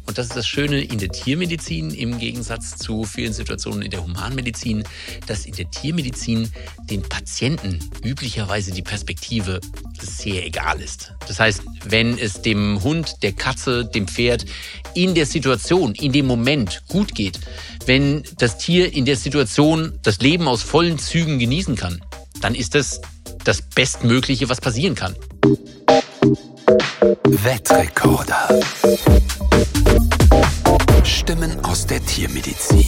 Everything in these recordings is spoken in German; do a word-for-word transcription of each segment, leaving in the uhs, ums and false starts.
Und das ist das Schöne in der Tiermedizin im Gegensatz zu vielen Situationen in der Humanmedizin, dass in der Tiermedizin den Patienten üblicherweise die Perspektive sehr egal ist. Das heißt, wenn es dem Hund, der Katze, dem Pferd in der Situation, in dem Moment gut geht, wenn das Tier in der Situation das Leben aus vollen Zügen genießen kann, dann ist das das Bestmögliche, was passieren kann. Wettrekorder. Stimmen aus der Tiermedizin.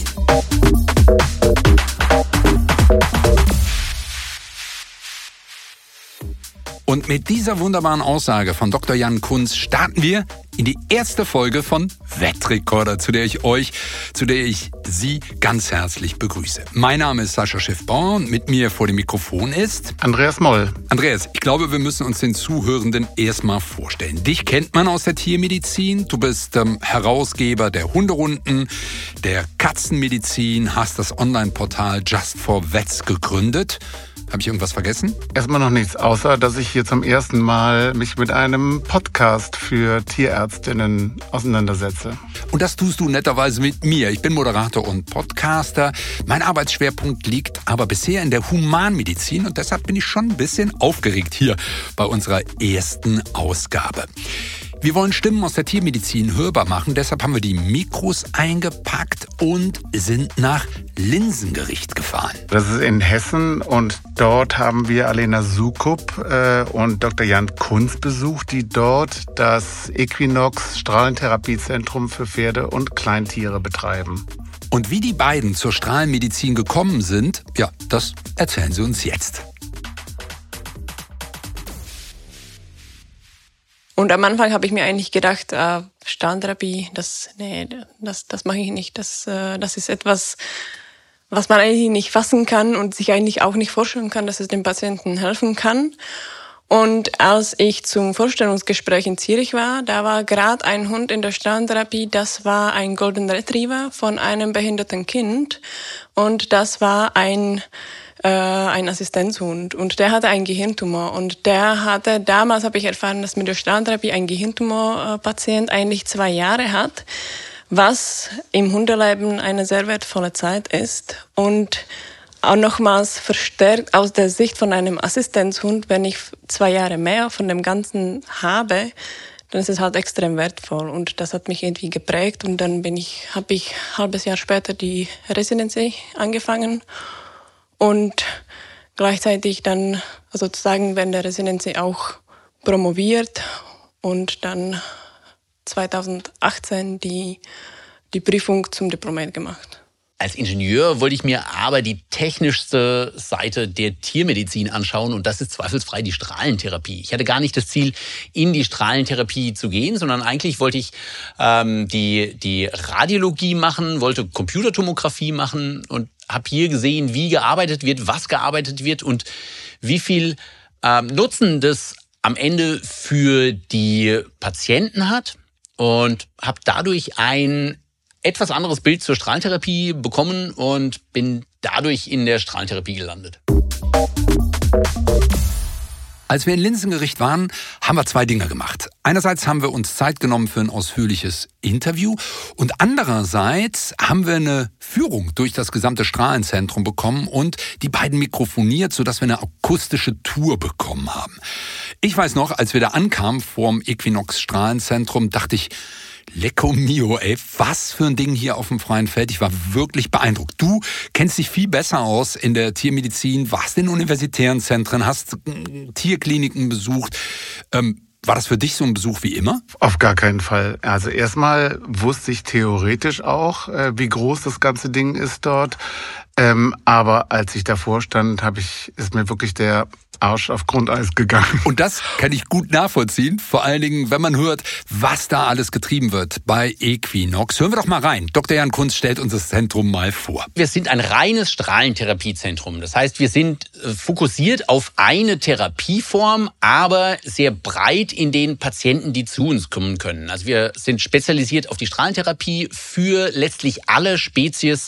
Und mit dieser wunderbaren Aussage von Doktor Jan Kunz starten wir in die erste Folge von Wettrekorder, zu der ich euch, zu der ich Sie ganz herzlich begrüße. Mein Name ist Sascha Schiffbauer und mit mir vor dem Mikrofon ist Andreas Moll. Andreas, ich glaube, wir müssen uns den Zuhörenden erstmal vorstellen. Dich kennt man aus der Tiermedizin. Du bist ähm, Herausgeber der Hunderunden, der Katzenmedizin, hast das Online-Portal Just for Vets gegründet. Habe ich irgendwas vergessen? Erstmal noch nichts, außer dass ich hier zum ersten Mal mich mit einem Podcast für Tierärztinnen auseinandersetze. Und das tust du netterweise mit mir. Ich bin Moderator und Podcaster. Mein Arbeitsschwerpunkt liegt aber bisher in der Humanmedizin und deshalb bin ich schon ein bisschen aufgeregt hier bei unserer ersten Ausgabe. Wir wollen Stimmen aus der Tiermedizin hörbar machen, deshalb haben wir die Mikros eingepackt und sind nach Linsengericht gefahren. Das ist in Hessen und dort haben wir Alena Sukup äh, und Doktor Jan Kunz besucht, die dort das Equinox Strahlentherapiezentrum für Pferde und Kleintiere betreiben. Und wie die beiden zur Strahlenmedizin gekommen sind, ja, das erzählen sie uns jetzt. Und am Anfang habe ich mir eigentlich gedacht, äh, Strahlentherapie, das, nee, das, das mache ich nicht. Das, äh, das ist etwas, was man eigentlich nicht fassen kann und sich eigentlich auch nicht vorstellen kann, dass es dem Patienten helfen kann. Und als ich zum Vorstellungsgespräch in Zürich war, da war gerade ein Hund in der Strahlentherapie, das war ein Golden Retriever von einem behinderten Kind. Und das war ein ein Assistenzhund und der hatte einen Gehirntumor und der hatte, damals habe ich erfahren, dass mit der Strahlentherapie ein Gehirntumor-Patient eigentlich zwei Jahre hat, was im Hundeleben eine sehr wertvolle Zeit ist und auch nochmals verstärkt aus der Sicht von einem Assistenzhund, wenn ich zwei Jahre mehr von dem Ganzen habe, dann ist es halt extrem wertvoll und das hat mich irgendwie geprägt und dann bin ich, habe ich ein halbes Jahr später die Residency angefangen. Und gleichzeitig dann sozusagen während der Residency auch promoviert und dann zweitausendachtzehn die, die Prüfung zum Diplomat gemacht. Als Ingenieur wollte ich mir aber die technischste Seite der Tiermedizin anschauen und das ist zweifelsfrei die Strahlentherapie. Ich hatte gar nicht das Ziel, in die Strahlentherapie zu gehen, sondern eigentlich wollte ich ähm, die, die Radiologie machen, wollte Computertomographie machen und habe hier gesehen, wie gearbeitet wird, was gearbeitet wird und wie viel ähm, Nutzen das am Ende für die Patienten hat und habe dadurch ein etwas anderes Bild zur Strahlentherapie bekommen und bin dadurch in der Strahlentherapie gelandet. Als wir in Linsengericht waren, haben wir zwei Dinge gemacht. Einerseits haben wir uns Zeit genommen für ein ausführliches Interview und andererseits haben wir eine Führung durch das gesamte Strahlenzentrum bekommen und die beiden mikrofoniert, sodass wir eine akustische Tour bekommen haben. Ich weiß noch, als wir da ankamen vorm Equinox Strahlenzentrum, dachte ich, Lecco mio, ey, was für ein Ding hier auf dem freien Feld. Ich war wirklich beeindruckt. Du kennst dich viel besser aus in der Tiermedizin, warst in universitären Zentren, hast Tierkliniken besucht. Ähm, war das für dich so ein Besuch wie immer? Auf gar keinen Fall. Also erstmal wusste ich theoretisch auch, äh, wie groß das ganze Ding ist dort. Ähm, aber als ich davor stand, habe ich, ist mir wirklich der Arsch auf Grundeis gegangen. Und das kann ich gut nachvollziehen, vor allen Dingen, wenn man hört, was da alles getrieben wird bei Equinox. Hören wir doch mal rein. Doktor Jan Kunz stellt uns das Zentrum mal vor. Wir sind ein reines Strahlentherapiezentrum. Das heißt, wir sind fokussiert auf eine Therapieform, aber sehr breit in den Patienten, die zu uns kommen können. Also wir sind spezialisiert auf die Strahlentherapie für letztlich alle Spezies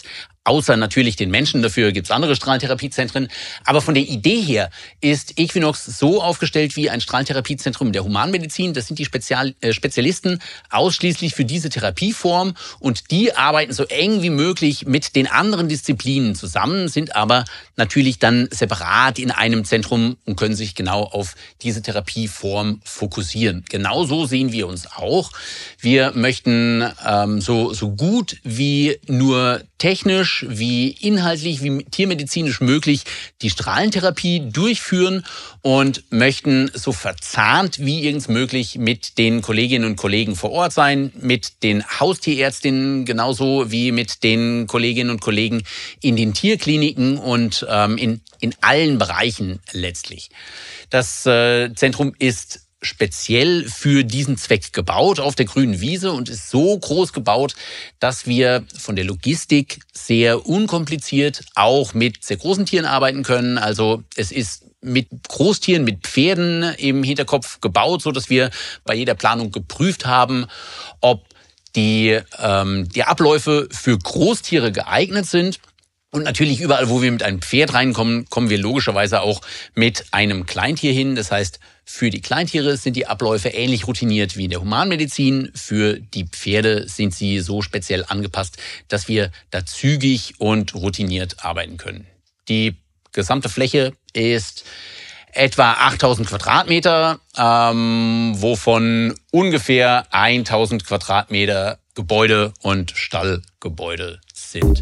Außer natürlich den Menschen, dafür gibt's andere Strahlentherapiezentren. Aber von der Idee her ist Equinox so aufgestellt wie ein Strahlentherapiezentrum der Humanmedizin. Das sind die Spezial äh, Spezialisten ausschließlich für diese Therapieform. Und die arbeiten so eng wie möglich mit den anderen Disziplinen zusammen, sind aber natürlich dann separat in einem Zentrum und können sich genau auf diese Therapieform fokussieren. Genau so sehen wir uns auch. Wir möchten ähm, so, so gut wie nur technisch, wie inhaltlich, wie tiermedizinisch möglich die Strahlentherapie durchführen und möchten so verzahnt wie irgend möglich mit den Kolleginnen und Kollegen vor Ort sein, mit den Haustierärztinnen genauso wie mit den Kolleginnen und Kollegen in den Tierkliniken und ähm, in, in allen Bereichen letztlich. Das äh, Zentrum ist speziell für diesen Zweck gebaut auf der grünen Wiese und ist so groß gebaut, dass wir von der Logistik sehr unkompliziert auch mit sehr großen Tieren arbeiten können. Also es ist mit Großtieren, mit Pferden im Hinterkopf gebaut, so dass wir bei jeder Planung geprüft haben, ob die, ähm, die Abläufe für Großtiere geeignet sind. Und natürlich überall, wo wir mit einem Pferd reinkommen, kommen wir logischerweise auch mit einem Kleintier hin. Das heißt, für die Kleintiere sind die Abläufe ähnlich routiniert wie in der Humanmedizin. Für die Pferde sind sie so speziell angepasst, dass wir da zügig und routiniert arbeiten können. Die gesamte Fläche ist etwa achttausend Quadratmeter, ähm, wovon ungefähr tausend Quadratmeter Gebäude und Stallgebäude sind.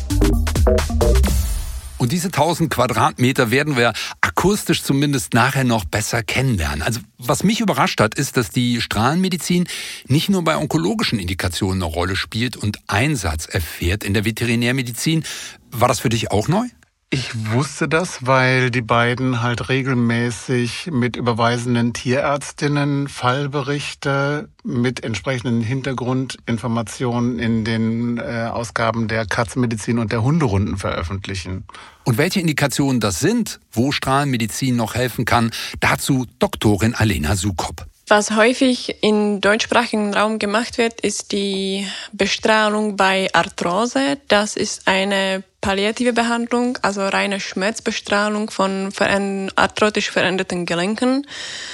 Und diese tausend Quadratmeter werden wir akustisch zumindest nachher noch besser kennenlernen. Also was mich überrascht hat, ist, dass die Strahlenmedizin nicht nur bei onkologischen Indikationen eine Rolle spielt und Einsatz erfährt in der Veterinärmedizin. War das für dich auch neu? Ich wusste das, weil die beiden halt regelmäßig mit überweisenden Tierärztinnen Fallberichte mit entsprechenden Hintergrundinformationen in den äh, Ausgaben der Katzenmedizin und der Hunderunden veröffentlichen. Und welche Indikationen das sind, wo Strahlenmedizin noch helfen kann, dazu Doktorin Alena Sukob. Was häufig im deutschsprachigen Raum gemacht wird, ist die Bestrahlung bei Arthrose. Das ist eine palliative Behandlung, also reine Schmerzbestrahlung von arthrotisch veränderten Gelenken.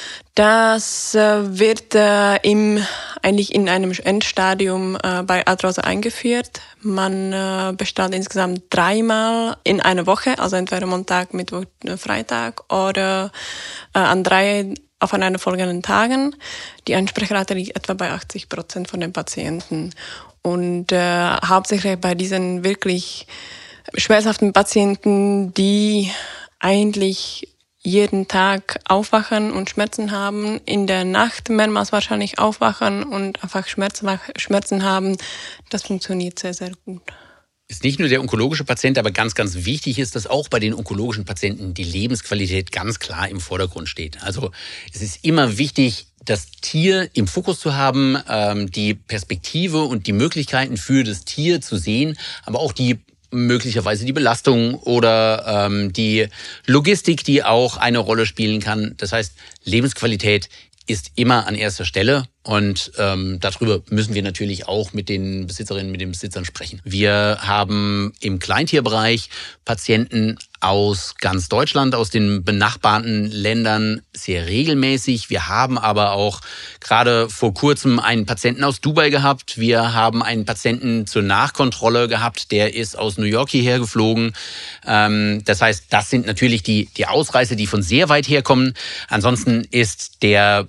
Das äh, wird äh, im, eigentlich in einem Endstadium äh, bei Arthrose eingeführt. Man äh, bestrahlt insgesamt dreimal in einer Woche, also entweder Montag, Mittwoch, Freitag oder äh, an drei aufeinanderfolgenden Tagen. Die Ansprechrate liegt etwa bei achtzig Prozent von den Patienten. Und äh, hauptsächlich bei diesen wirklich schmerzhaften Patienten, die eigentlich jeden Tag aufwachen und Schmerzen haben, in der Nacht mehrmals wahrscheinlich aufwachen und einfach Schmerzen haben, das funktioniert sehr, sehr gut. Ist nicht nur der onkologische Patient, aber ganz, ganz wichtig ist, dass auch bei den onkologischen Patienten die Lebensqualität ganz klar im Vordergrund steht. Also es ist immer wichtig, das Tier im Fokus zu haben, ähm, die Perspektive und die Möglichkeiten für das Tier zu sehen, aber auch die möglicherweise die Belastung oder ähm, die Logistik, die auch eine Rolle spielen kann. Das heißt, Lebensqualität ist immer an erster Stelle und ähm, darüber müssen wir natürlich auch mit den Besitzerinnen, mit den Besitzern sprechen. Wir haben im Kleintierbereich Patienten aus ganz Deutschland, aus den benachbarten Ländern sehr regelmäßig. Wir haben aber auch gerade vor kurzem einen Patienten aus Dubai gehabt. Wir haben einen Patienten zur Nachkontrolle gehabt, der ist aus New York hierher geflogen. Ähm, das heißt, das sind natürlich die, die Ausreißer, die von sehr weit herkommen. Ansonsten ist der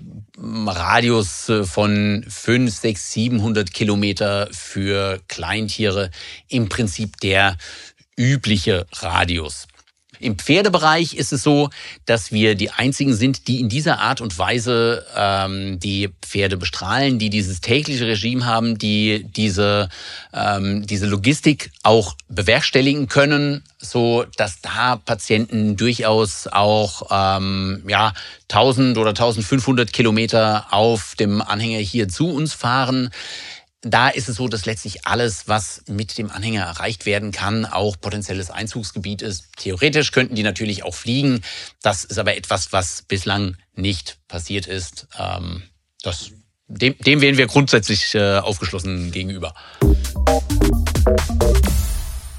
Radius von fünf, sechs, siebenhundert Kilometer für Kleintiere im Prinzip der übliche Radius. Im Pferdebereich ist es so, dass wir die einzigen sind, die in dieser Art und Weise ähm, die Pferde bestrahlen, die dieses tägliche Regime haben, die diese ähm, diese Logistik auch bewerkstelligen können, so dass da Patienten durchaus auch ähm, ja tausend oder eintausendfünfhundert Kilometer auf dem Anhänger hier zu uns fahren. Da ist es so, dass letztlich alles, was mit dem Anhänger erreicht werden kann, auch potenzielles Einzugsgebiet ist. Theoretisch könnten die natürlich auch fliegen. Das ist aber etwas, was bislang nicht passiert ist. Ähm, das, dem, dem wären wir grundsätzlich äh, aufgeschlossen gegenüber.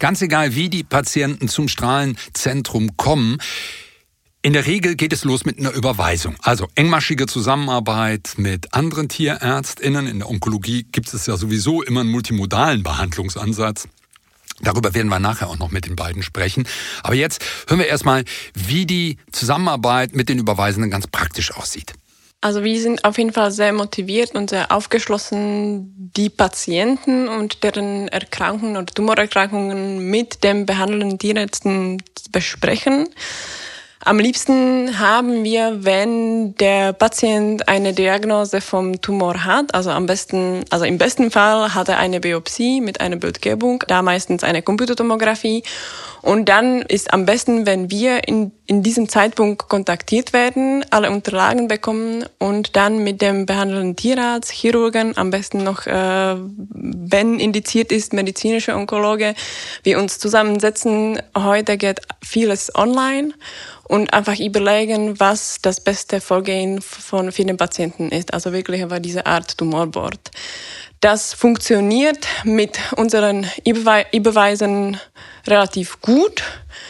Ganz egal, wie die Patienten zum Strahlenzentrum kommen, in der Regel geht es los mit einer Überweisung. Also engmaschige Zusammenarbeit mit anderen TierärztInnen. In der Onkologie gibt es ja sowieso immer einen multimodalen Behandlungsansatz. Darüber werden wir nachher auch noch mit den beiden sprechen. Aber jetzt hören wir erstmal, wie die Zusammenarbeit mit den Überweisenden ganz praktisch aussieht. Also wir sind auf jeden Fall sehr motiviert und sehr aufgeschlossen, die Patienten und deren Erkrankungen oder Tumorerkrankungen mit dem behandelnden Tierärzten zu besprechen. Am liebsten haben wir, wenn der Patient eine Diagnose vom Tumor hat, also am besten, also im besten Fall hat er eine Biopsie mit einer Bildgebung, da meistens eine Computertomographie. Und dann ist am besten, wenn wir in, in diesem Zeitpunkt kontaktiert werden, alle Unterlagen bekommen und dann mit dem behandelnden Tierarzt, Chirurgen, am besten noch, äh, wenn indiziert ist, medizinische Onkologe, wir uns zusammensetzen. Heute geht vieles online. Und einfach überlegen, was das beste Vorgehen von, für den Patienten ist. Also wirklich aber diese Art Tumorboard. Das funktioniert mit unseren Überwe- Überweisen relativ gut.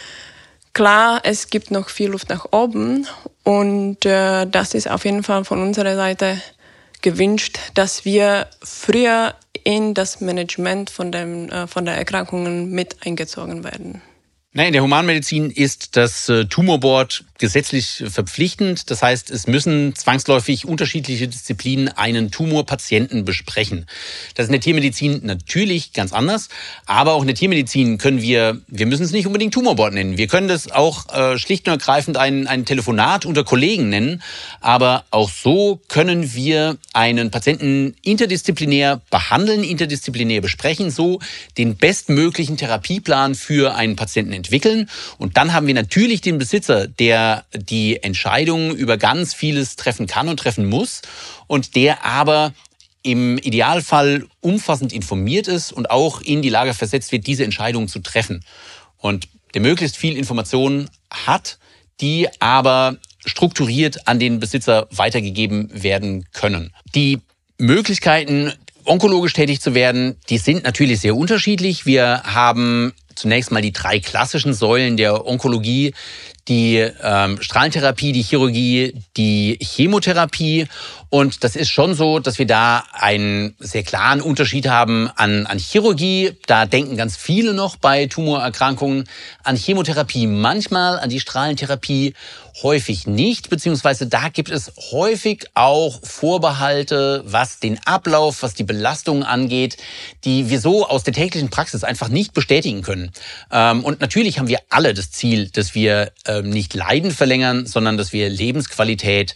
Klar, es gibt noch viel Luft nach oben. Und äh, das ist auf jeden Fall von unserer Seite gewünscht, dass wir früher in das Management von, dem, äh, von der Erkrankungen mit eingezogen werden. Na, in der Humanmedizin ist das äh, Tumorboard gesetzlich verpflichtend. Das heißt, es müssen zwangsläufig unterschiedliche Disziplinen einen Tumorpatienten besprechen. Das ist in der Tiermedizin natürlich ganz anders. Aber auch in der Tiermedizin können wir, wir müssen es nicht unbedingt Tumorboard nennen. Wir können das auch äh, schlicht und ergreifend ein, ein Telefonat unter Kollegen nennen. Aber auch so können wir einen Patienten interdisziplinär behandeln, interdisziplinär besprechen, so den bestmöglichen Therapieplan für einen Patienten entwickeln. Und dann haben wir natürlich den Besitzer, der die Entscheidungen über ganz vieles treffen kann und treffen muss und der aber im Idealfall umfassend informiert ist und auch in die Lage versetzt wird, diese Entscheidungen zu treffen. Und der möglichst viel Informationen hat, die aber strukturiert an den Besitzer weitergegeben werden können. Die Möglichkeiten, onkologisch tätig zu werden, die sind natürlich sehr unterschiedlich. Wir haben zunächst mal die drei klassischen Säulen der Onkologie, die ähm, Strahlentherapie, die Chirurgie, die Chemotherapie. Und das ist schon so, dass wir da einen sehr klaren Unterschied haben an, an Chirurgie. Da denken ganz viele noch bei Tumorerkrankungen an Chemotherapie manchmal, an die Strahlentherapie häufig nicht, beziehungsweise da gibt es häufig auch Vorbehalte, was den Ablauf, was die Belastung angeht, die wir so aus der täglichen Praxis einfach nicht bestätigen können. Und natürlich haben wir alle das Ziel, dass wir nicht Leiden verlängern, sondern dass wir Lebensqualität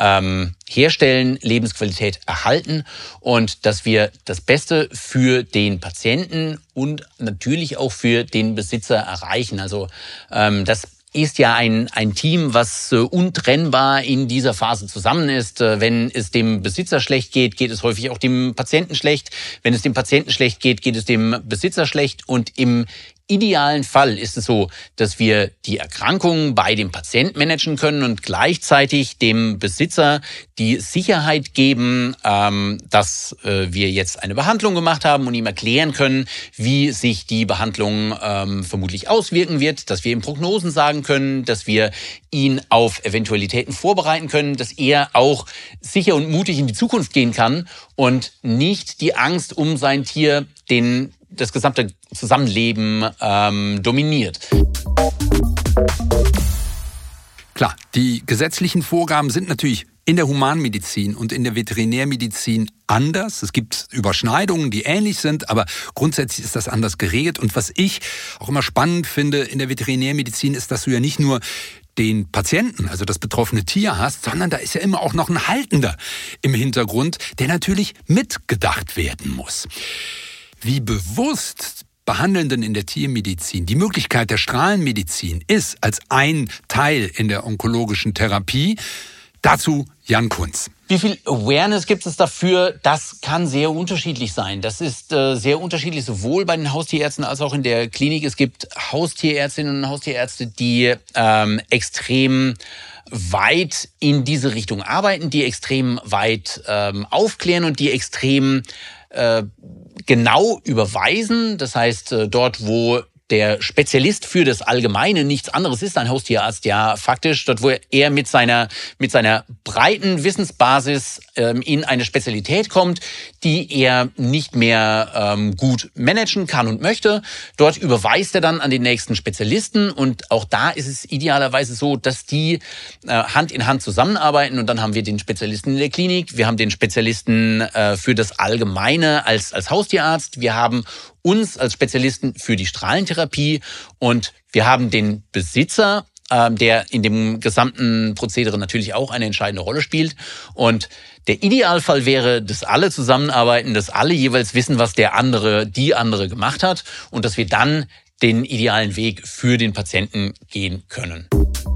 herstellen, Lebensqualität erhalten und dass wir das Beste für den Patienten und natürlich auch für den Besitzer erreichen. Also das ist ja ein, ein Team, was äh, untrennbar in dieser Phase zusammen ist. Äh, wenn es dem Besitzer schlecht geht, geht es häufig auch dem Patienten schlecht. Wenn es dem Patienten schlecht geht, geht es dem Besitzer schlecht. Und im idealen Fall ist es so, dass wir die Erkrankung bei dem Patienten managen können und gleichzeitig dem Besitzer die Sicherheit geben, ähm, dass äh, wir jetzt eine Behandlung gemacht haben und ihm erklären können, wie sich die Behandlung ähm, vermutlich auswirken wird, dass wir ihm Prognosen sagen können, dass wir ihn auf Eventualitäten vorbereiten können, dass er auch sicher und mutig in die Zukunft gehen kann und nicht die Angst um sein Tier den das gesamte Zusammenleben ähm, dominiert. Klar, die gesetzlichen Vorgaben sind natürlich in der Humanmedizin und in der Veterinärmedizin anders. Es gibt Überschneidungen, die ähnlich sind, aber grundsätzlich ist das anders geregelt. Und was ich auch immer spannend finde in der Veterinärmedizin ist, dass du ja nicht nur den Patienten, also das betroffene Tier hast, sondern da ist ja immer auch noch ein Haltender im Hintergrund, der natürlich mitgedacht werden muss. Wie bewusst Behandelnden in der Tiermedizin die Möglichkeit der Strahlenmedizin ist als ein Teil in der onkologischen Therapie, dazu Jan Kunz. Wie viel Awareness gibt es dafür? Das kann sehr unterschiedlich sein. Das ist äh, sehr unterschiedlich, sowohl bei den Haustierärzten als auch in der Klinik. Es gibt Haustierärztinnen und Haustierärzte, die ähm, extrem weit in diese Richtung arbeiten, die extrem weit ähm, aufklären und die extrem äh, genau überweisen. Das heißt, äh, dort, wo der Spezialist für das Allgemeine nichts anderes ist, ein Haustierarzt ja faktisch, dort wo er mit seiner, mit seiner breiten Wissensbasis ähm, in eine Spezialität kommt, die er nicht mehr ähm, gut managen kann und möchte. Dort überweist er dann an den nächsten Spezialisten und auch da ist es idealerweise so, dass die äh, Hand in Hand zusammenarbeiten und dann haben wir den Spezialisten in der Klinik, wir haben den Spezialisten äh, für das Allgemeine als, als Haustierarzt, wir haben uns als Spezialisten für die Strahlentherapie und wir haben den Besitzer, äh, der in dem gesamten Prozedere natürlich auch eine entscheidende Rolle spielt. Und der Idealfall wäre, dass alle zusammenarbeiten, dass alle jeweils wissen, was der andere, die andere gemacht hat und dass wir dann den idealen Weg für den Patienten gehen können.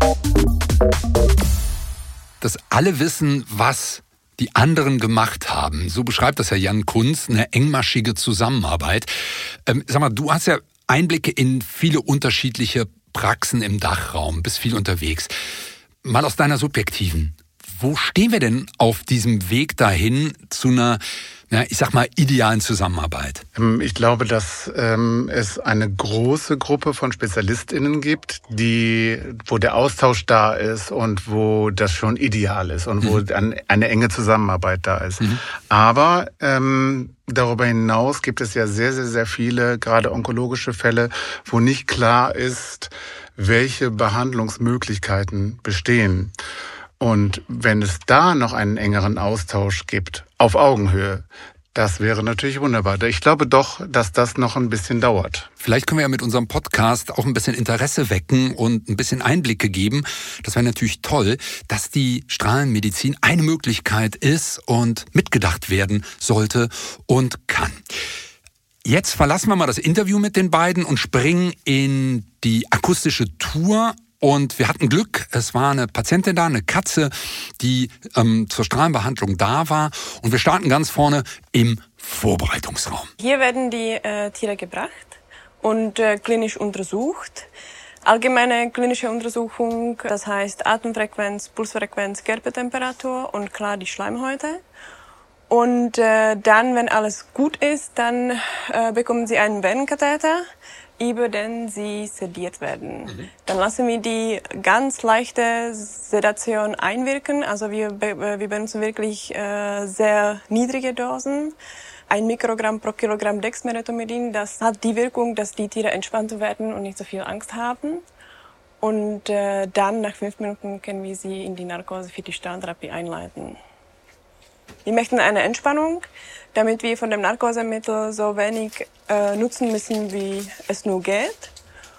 Dass alle wissen, was die anderen gemacht haben. So beschreibt das Herr Jan Kunz, eine engmaschige Zusammenarbeit. Ähm, sag mal, du hast ja Einblicke in viele unterschiedliche Praxen im Dachraum, bist viel unterwegs. Mal aus deiner subjektiven, wo stehen wir denn auf diesem Weg dahin zu einer, ja, ich sag mal, idealen Zusammenarbeit? Ich glaube, dass ähm, es eine große Gruppe von SpezialistInnen gibt, die, wo der Austausch da ist und wo das schon ideal ist und wo mhm. eine enge Zusammenarbeit da ist. Mhm. Aber ähm, darüber hinaus gibt es ja sehr, sehr, sehr viele, gerade onkologische Fälle, wo nicht klar ist, welche Behandlungsmöglichkeiten bestehen. Und wenn es da noch einen engeren Austausch gibt, auf Augenhöhe, das wäre natürlich wunderbar. Ich glaube doch, dass das noch ein bisschen dauert. Vielleicht können wir ja mit unserem Podcast auch ein bisschen Interesse wecken und ein bisschen Einblicke geben. Das wäre natürlich toll, dass die Strahlenmedizin eine Möglichkeit ist und mitgedacht werden sollte und kann. Jetzt verlassen wir mal das Interview mit den beiden und springen in die akustische Tour. Und wir hatten Glück, es war eine Patientin da, eine Katze, die ähm, zur Strahlenbehandlung da war. Und wir starten ganz vorne im Vorbereitungsraum. Hier werden die äh, Tiere gebracht und äh, klinisch untersucht. Allgemeine klinische Untersuchung, das heißt Atemfrequenz, Pulsfrequenz, Körpertemperatur und klar die Schleimhäute. Und äh, dann, wenn alles gut ist, dann äh, bekommen sie einen Venenkatheter, über den sie sediert werden. Mhm. Dann lassen wir die ganz leichte Sedation einwirken. Also wir, wir benutzen wirklich äh, sehr niedrige Dosen. Ein Mikrogramm pro Kilogramm Dexmedetomidin, das hat die Wirkung, dass die Tiere entspannt werden und nicht so viel Angst haben. Und äh, dann, nach fünf Minuten, können wir sie in die Narkose für die Strahlentherapie einleiten. Wir möchten eine Entspannung, damit wir von dem Narkosemittel so wenig äh, nutzen müssen, wie es nur geht.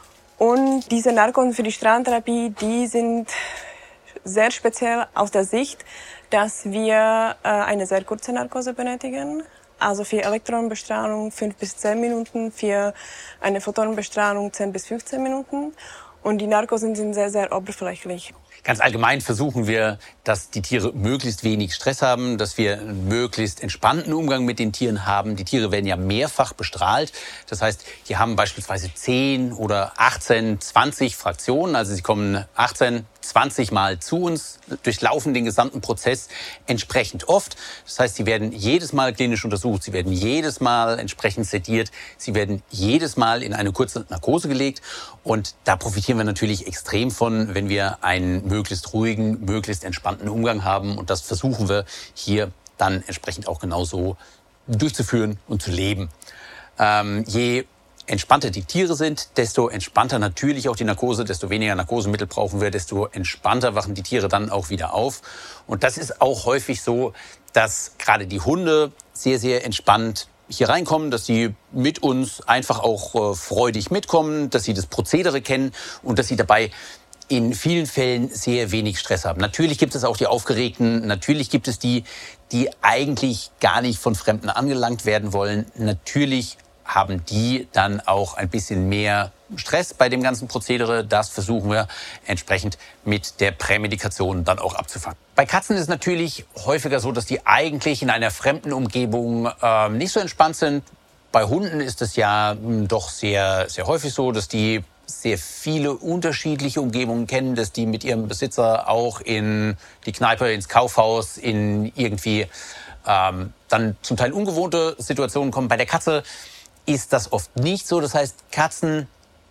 Und diese Narkosen für die Strahlentherapie, die sind sehr speziell aus der Sicht, dass wir äh, eine sehr kurze Narkose benötigen. Also für Elektronenbestrahlung fünf bis zehn Minuten, für eine Photonenbestrahlung zehn bis fünfzehn Minuten. Und die Narkosen sind sehr, sehr oberflächlich. Ganz allgemein versuchen wir, dass die Tiere möglichst wenig Stress haben, dass wir einen möglichst entspannten Umgang mit den Tieren haben. Die Tiere werden ja mehrfach bestrahlt. Das heißt, die haben beispielsweise zehn oder achtzehn, zwanzig Fraktionen. Also sie kommen achtzehn, zwanzig Mal zu uns, durchlaufen den gesamten Prozess entsprechend oft. Das heißt, sie werden jedes Mal klinisch untersucht, sie werden jedes Mal entsprechend sediert, sie werden jedes Mal in eine kurze Narkose gelegt. Und da profitieren wir natürlich extrem von, wenn wir einen möglichst ruhigen, möglichst entspannten Umgang haben. Und das versuchen wir hier dann entsprechend auch genauso durchzuführen und zu leben. Ähm, je entspannter die Tiere sind, desto entspannter natürlich auch die Narkose, desto weniger Narkosemittel brauchen wir, desto entspannter wachen die Tiere dann auch wieder auf. Und das ist auch häufig so, dass gerade die Hunde sehr, sehr entspannt hier reinkommen, dass sie mit uns einfach auch äh, freudig mitkommen, dass sie das Prozedere kennen und dass sie dabei in vielen Fällen sehr wenig Stress haben. Natürlich gibt es auch die Aufgeregten, natürlich gibt es die, die eigentlich gar nicht von Fremden angelangt werden wollen. Natürlich haben die dann auch ein bisschen mehr Stress bei dem ganzen Prozedere. Das versuchen wir entsprechend mit der Prämedikation dann auch abzufangen. Bei Katzen ist es natürlich häufiger so, dass die eigentlich in einer fremden Umgebung äh, nicht so entspannt sind. Bei Hunden ist es ja mh, doch sehr, sehr häufig so, dass die sehr viele unterschiedliche Umgebungen kennen, dass die mit ihrem Besitzer auch in die Kneipe, ins Kaufhaus, in irgendwie ähm, dann zum Teil ungewohnte Situationen kommen. Bei der Katze ist das oft nicht so. Das heißt, Katzen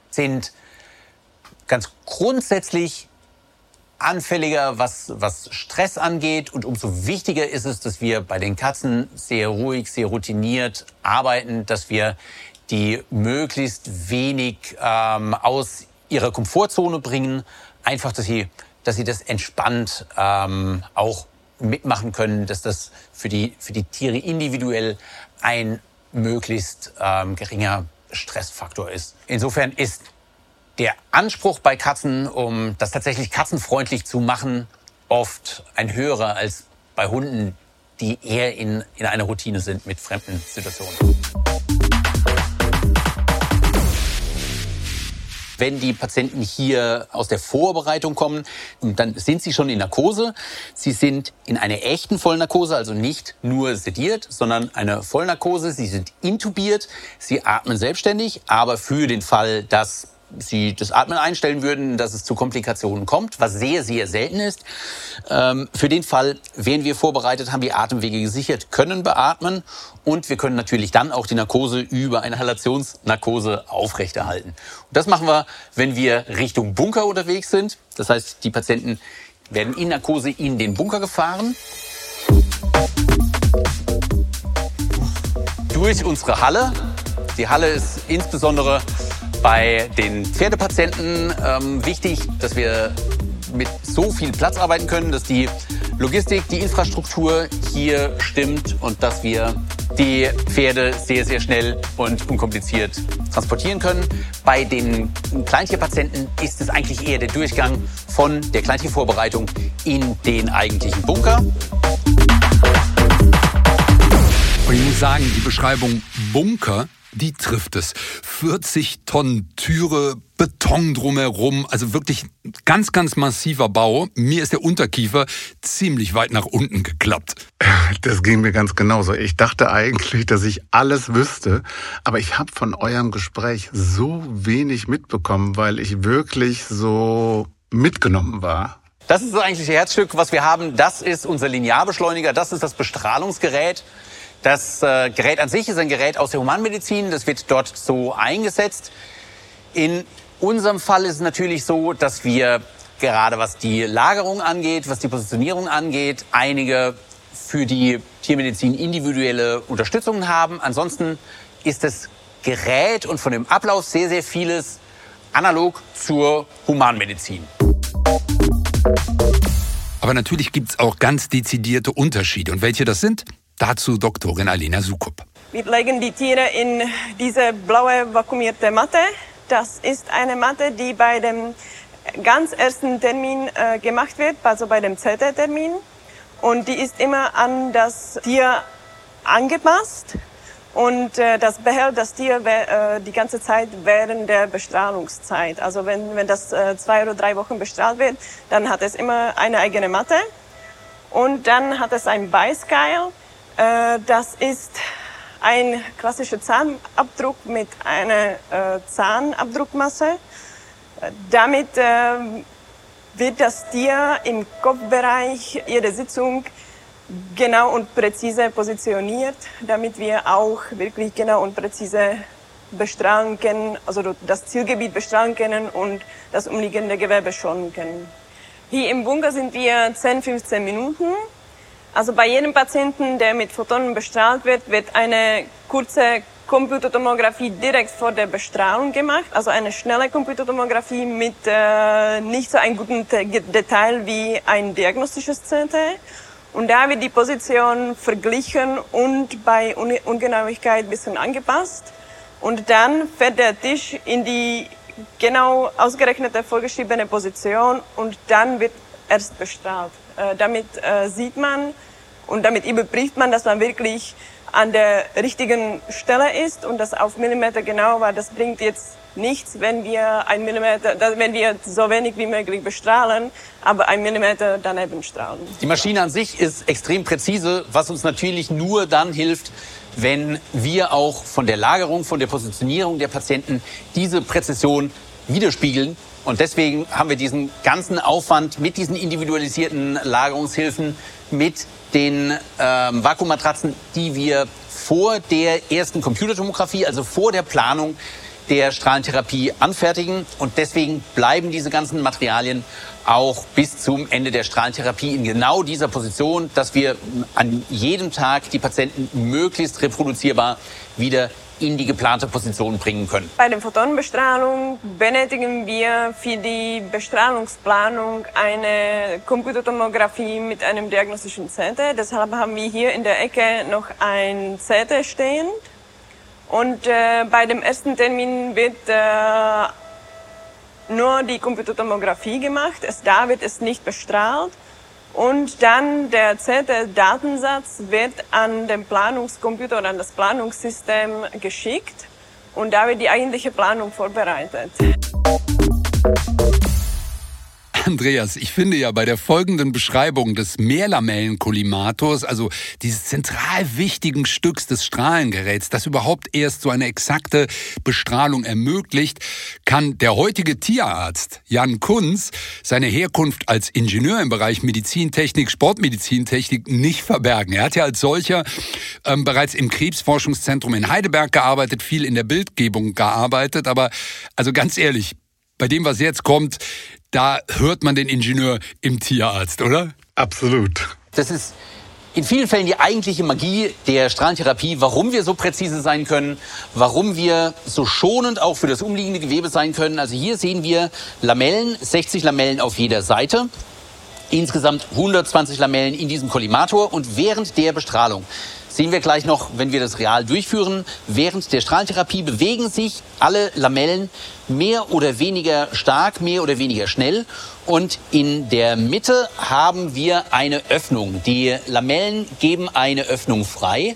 sind ganz grundsätzlich anfälliger, was, was Stress angeht. Und umso wichtiger ist es, dass wir bei den Katzen sehr ruhig, sehr routiniert arbeiten, dass wir die möglichst wenig ähm, aus ihrer Komfortzone bringen. Einfach, dass sie, dass sie das entspannt ähm, auch mitmachen können, dass das für die, für die Tiere individuell ein möglichst ähm, geringer Stressfaktor ist. Insofern ist der Anspruch bei Katzen, um das tatsächlich katzenfreundlich zu machen, oft ein höherer als bei Hunden, die eher in, in einer Routine sind mit fremden Situationen. Wenn die Patienten hier aus der Vorbereitung kommen, dann sind sie schon in Narkose. Sie sind in einer echten Vollnarkose, also nicht nur sediert, sondern eine Vollnarkose. Sie sind intubiert, sie atmen selbstständig, aber für den Fall, dass sie das Atmen einstellen würden, dass es zu Komplikationen kommt, was sehr, sehr selten ist. Ähm, für den Fall wären wir vorbereitet, haben die Atemwege gesichert, können beatmen und wir können natürlich dann auch die Narkose über eine Inhalationsnarkose aufrechterhalten. Und das machen wir, wenn wir Richtung Bunker unterwegs sind. Das heißt, die Patienten werden in Narkose in den Bunker gefahren. Durch unsere Halle. Die Halle ist insbesondere bei den Pferdepatienten ähm, wichtig, dass wir mit so viel Platz arbeiten können, dass die Logistik, die Infrastruktur hier stimmt und dass wir die Pferde sehr, sehr schnell und unkompliziert transportieren können. Bei den Kleintierpatienten ist es eigentlich eher der Durchgang von der Kleintiervorbereitung in den eigentlichen Bunker. Und ich muss sagen, die Beschreibung Bunker, die trifft es. vierzig Tonnen Türe, Beton drumherum, also wirklich ganz, ganz massiver Bau. Mir ist der Unterkiefer ziemlich weit nach unten geklappt. Das ging mir ganz genauso. Ich dachte eigentlich, dass ich alles wüsste, aber ich habe von eurem Gespräch so wenig mitbekommen, weil ich wirklich so mitgenommen war. Das ist das eigentliche Herzstück, was wir haben. Das ist unser Linearbeschleuniger, das ist das Bestrahlungsgerät. Das äh, Gerät an sich ist ein Gerät aus der Humanmedizin, das wird dort so eingesetzt. In unserem Fall ist es natürlich so, dass wir gerade was die Lagerung angeht, was die Positionierung angeht, einige für die Tiermedizin individuelle Unterstützungen haben. Ansonsten ist das Gerät und von dem Ablauf sehr, sehr vieles analog zur Humanmedizin. Aber natürlich gibt es auch ganz dezidierte Unterschiede. Und welche das sind? Dazu Doktorin Alena Sukup. Wir legen die Tiere in diese blaue vakuumierte Matte. Das ist eine Matte, die bei dem ganz ersten Termin äh, gemacht wird, also bei dem Z T-Termin. Und die ist immer an das Tier angepasst und äh, das behält das Tier äh, die ganze Zeit während der Bestrahlungszeit. Also wenn, wenn das äh, zwei oder drei Wochen bestrahlt wird, dann hat es immer eine eigene Matte. Und dann hat es ein Beißkeil. Das ist ein klassischer Zahnabdruck mit einer äh, Zahnabdruckmasse. Damit äh, wird das Tier im Kopfbereich jeder Sitzung genau und präzise positioniert, damit wir auch wirklich genau und präzise bestrahlen können, also das Zielgebiet bestrahlen können und das umliegende Gewebe schonen können. Hier im Bunker sind wir zehn, fünfzehn Minuten. Also bei jedem Patienten, der mit Photonen bestrahlt wird, wird eine kurze Computertomographie direkt vor der Bestrahlung gemacht. Also eine schnelle Computertomographie mit äh, nicht so einem guten Detail wie ein diagnostisches C T. Und da wird die Position verglichen und bei Ungenauigkeit ein bisschen angepasst. Und dann fährt der Tisch in die genau ausgerechnete, vorgeschriebene Position und dann wird erst bestrahlt. Äh, damit äh, sieht man und damit überprüft man, dass man wirklich an der richtigen Stelle ist und das auf Millimeter genau war. Das bringt jetzt nichts, wenn wir ein Millimeter, wenn wir so wenig wie möglich bestrahlen, aber ein Millimeter daneben strahlen. Die Maschine an sich ist extrem präzise, was uns natürlich nur dann hilft, wenn wir auch von der Lagerung, von der Positionierung der Patienten diese Präzision widerspiegeln. Und deswegen haben wir diesen ganzen Aufwand mit diesen individualisierten Lagerungshilfen, mit den ähm, Vakuummatratzen, die wir vor der ersten Computertomographie, also vor der Planung der Strahlentherapie anfertigen. Und deswegen bleiben diese ganzen Materialien auch bis zum Ende der Strahlentherapie in genau dieser Position, dass wir an jedem Tag die Patienten möglichst reproduzierbar wieder in die geplante Position bringen können. Bei der Photonenbestrahlung benötigen wir für die Bestrahlungsplanung eine Computertomographie mit einem diagnostischen C T. Deshalb haben wir hier in der Ecke noch ein C T stehen. Und äh, bei dem ersten Termin wird äh, nur die Computertomographie gemacht. Es, da wird es nicht bestrahlt. Und dann der C T-Datensatz wird an den Planungscomputer oder an das Planungssystem geschickt. Und da wird die eigentliche Planung vorbereitet. Andreas, ich finde ja bei der folgenden Beschreibung des Mehrlamellenkollimators, also dieses zentral wichtigen Stücks des Strahlengeräts, das überhaupt erst so eine exakte Bestrahlung ermöglicht, kann der heutige Tierarzt Jan Kunz seine Herkunft als Ingenieur im Bereich Medizintechnik, Sportmedizintechnik nicht verbergen. Er hat ja als solcher ähm, bereits im Krebsforschungszentrum in Heidelberg gearbeitet, viel in der Bildgebung gearbeitet, aber also ganz ehrlich, bei dem, was jetzt kommt, da hört man den Ingenieur im Tierarzt, oder? Absolut. Das ist in vielen Fällen die eigentliche Magie der Strahlentherapie, warum wir so präzise sein können, warum wir so schonend auch für das umliegende Gewebe sein können. Also hier sehen wir Lamellen, sechzig Lamellen auf jeder Seite. Insgesamt hundertzwanzig Lamellen in diesem Kollimator. Und während der Bestrahlung, sehen wir gleich noch, wenn wir das real durchführen, während der Strahlentherapie bewegen sich alle Lamellen mehr oder weniger stark, mehr oder weniger schnell. Und in der Mitte haben wir eine Öffnung. Die Lamellen geben eine Öffnung frei.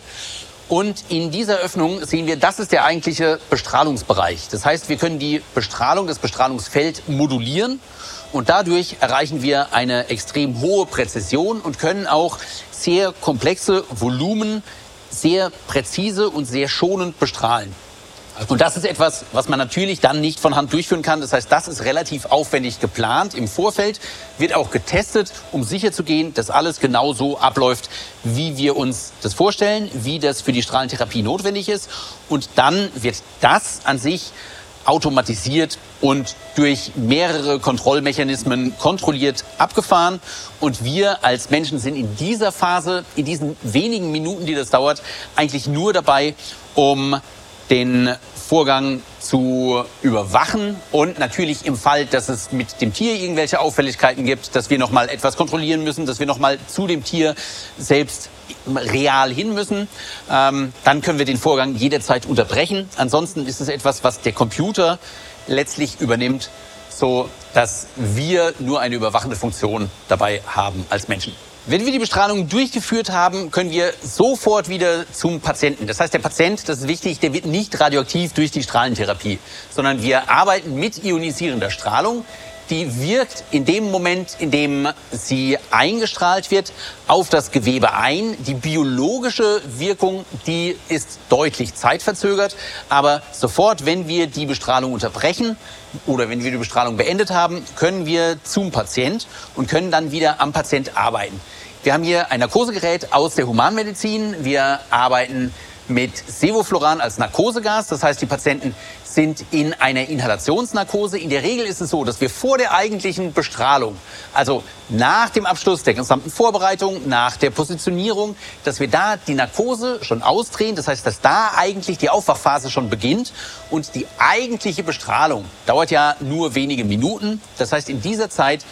Und in dieser Öffnung sehen wir, das ist der eigentliche Bestrahlungsbereich. Das heißt, wir können die Bestrahlung, das Bestrahlungsfeld modulieren. Und dadurch erreichen wir eine extrem hohe Präzision und können auch sehr komplexe Volumen sehr präzise und sehr schonend bestrahlen. Und das ist etwas, was man natürlich dann nicht von Hand durchführen kann. Das heißt, das ist relativ aufwendig geplant im Vorfeld, wird auch getestet, um sicherzugehen, dass alles genau so abläuft, wie wir uns das vorstellen, wie das für die Strahlentherapie notwendig ist. Und dann wird das an sich automatisiert und durch mehrere Kontrollmechanismen kontrolliert abgefahren. Und wir als Menschen sind in dieser Phase, in diesen wenigen Minuten, die das dauert, eigentlich nur dabei, um den Vorgang zu überwachen und natürlich im Fall, dass es mit dem Tier irgendwelche Auffälligkeiten gibt, dass wir noch mal etwas kontrollieren müssen, dass wir noch mal zu dem Tier selbst real hin müssen, ähm, dann können wir den Vorgang jederzeit unterbrechen. Ansonsten ist es etwas, was der Computer letztlich übernimmt, so dass wir nur eine überwachende Funktion dabei haben als Menschen. Wenn wir die Bestrahlung durchgeführt haben, können wir sofort wieder zum Patienten. Das heißt, der Patient, das ist wichtig, der wird nicht radioaktiv durch die Strahlentherapie, sondern wir arbeiten mit ionisierender Strahlung. Die wirkt in dem Moment, in dem sie eingestrahlt wird, auf das Gewebe ein. Die biologische Wirkung, die ist deutlich zeitverzögert. Aber sofort, wenn wir die Bestrahlung unterbrechen oder wenn wir die Bestrahlung beendet haben, können wir zum Patient und können dann wieder am Patient arbeiten. Wir haben hier ein Narkosegerät aus der Humanmedizin. Wir arbeiten mit Sevofluran als Narkosegas. Das heißt, die Patienten sind in einer Inhalationsnarkose. In der Regel ist es so, dass wir vor der eigentlichen Bestrahlung, also nach dem Abschluss der gesamten Vorbereitung, nach der Positionierung, dass wir da die Narkose schon ausdrehen. Das heißt, dass da eigentlich die Aufwachphase schon beginnt. Und die eigentliche Bestrahlung dauert ja nur wenige Minuten. Das heißt, in dieser Zeit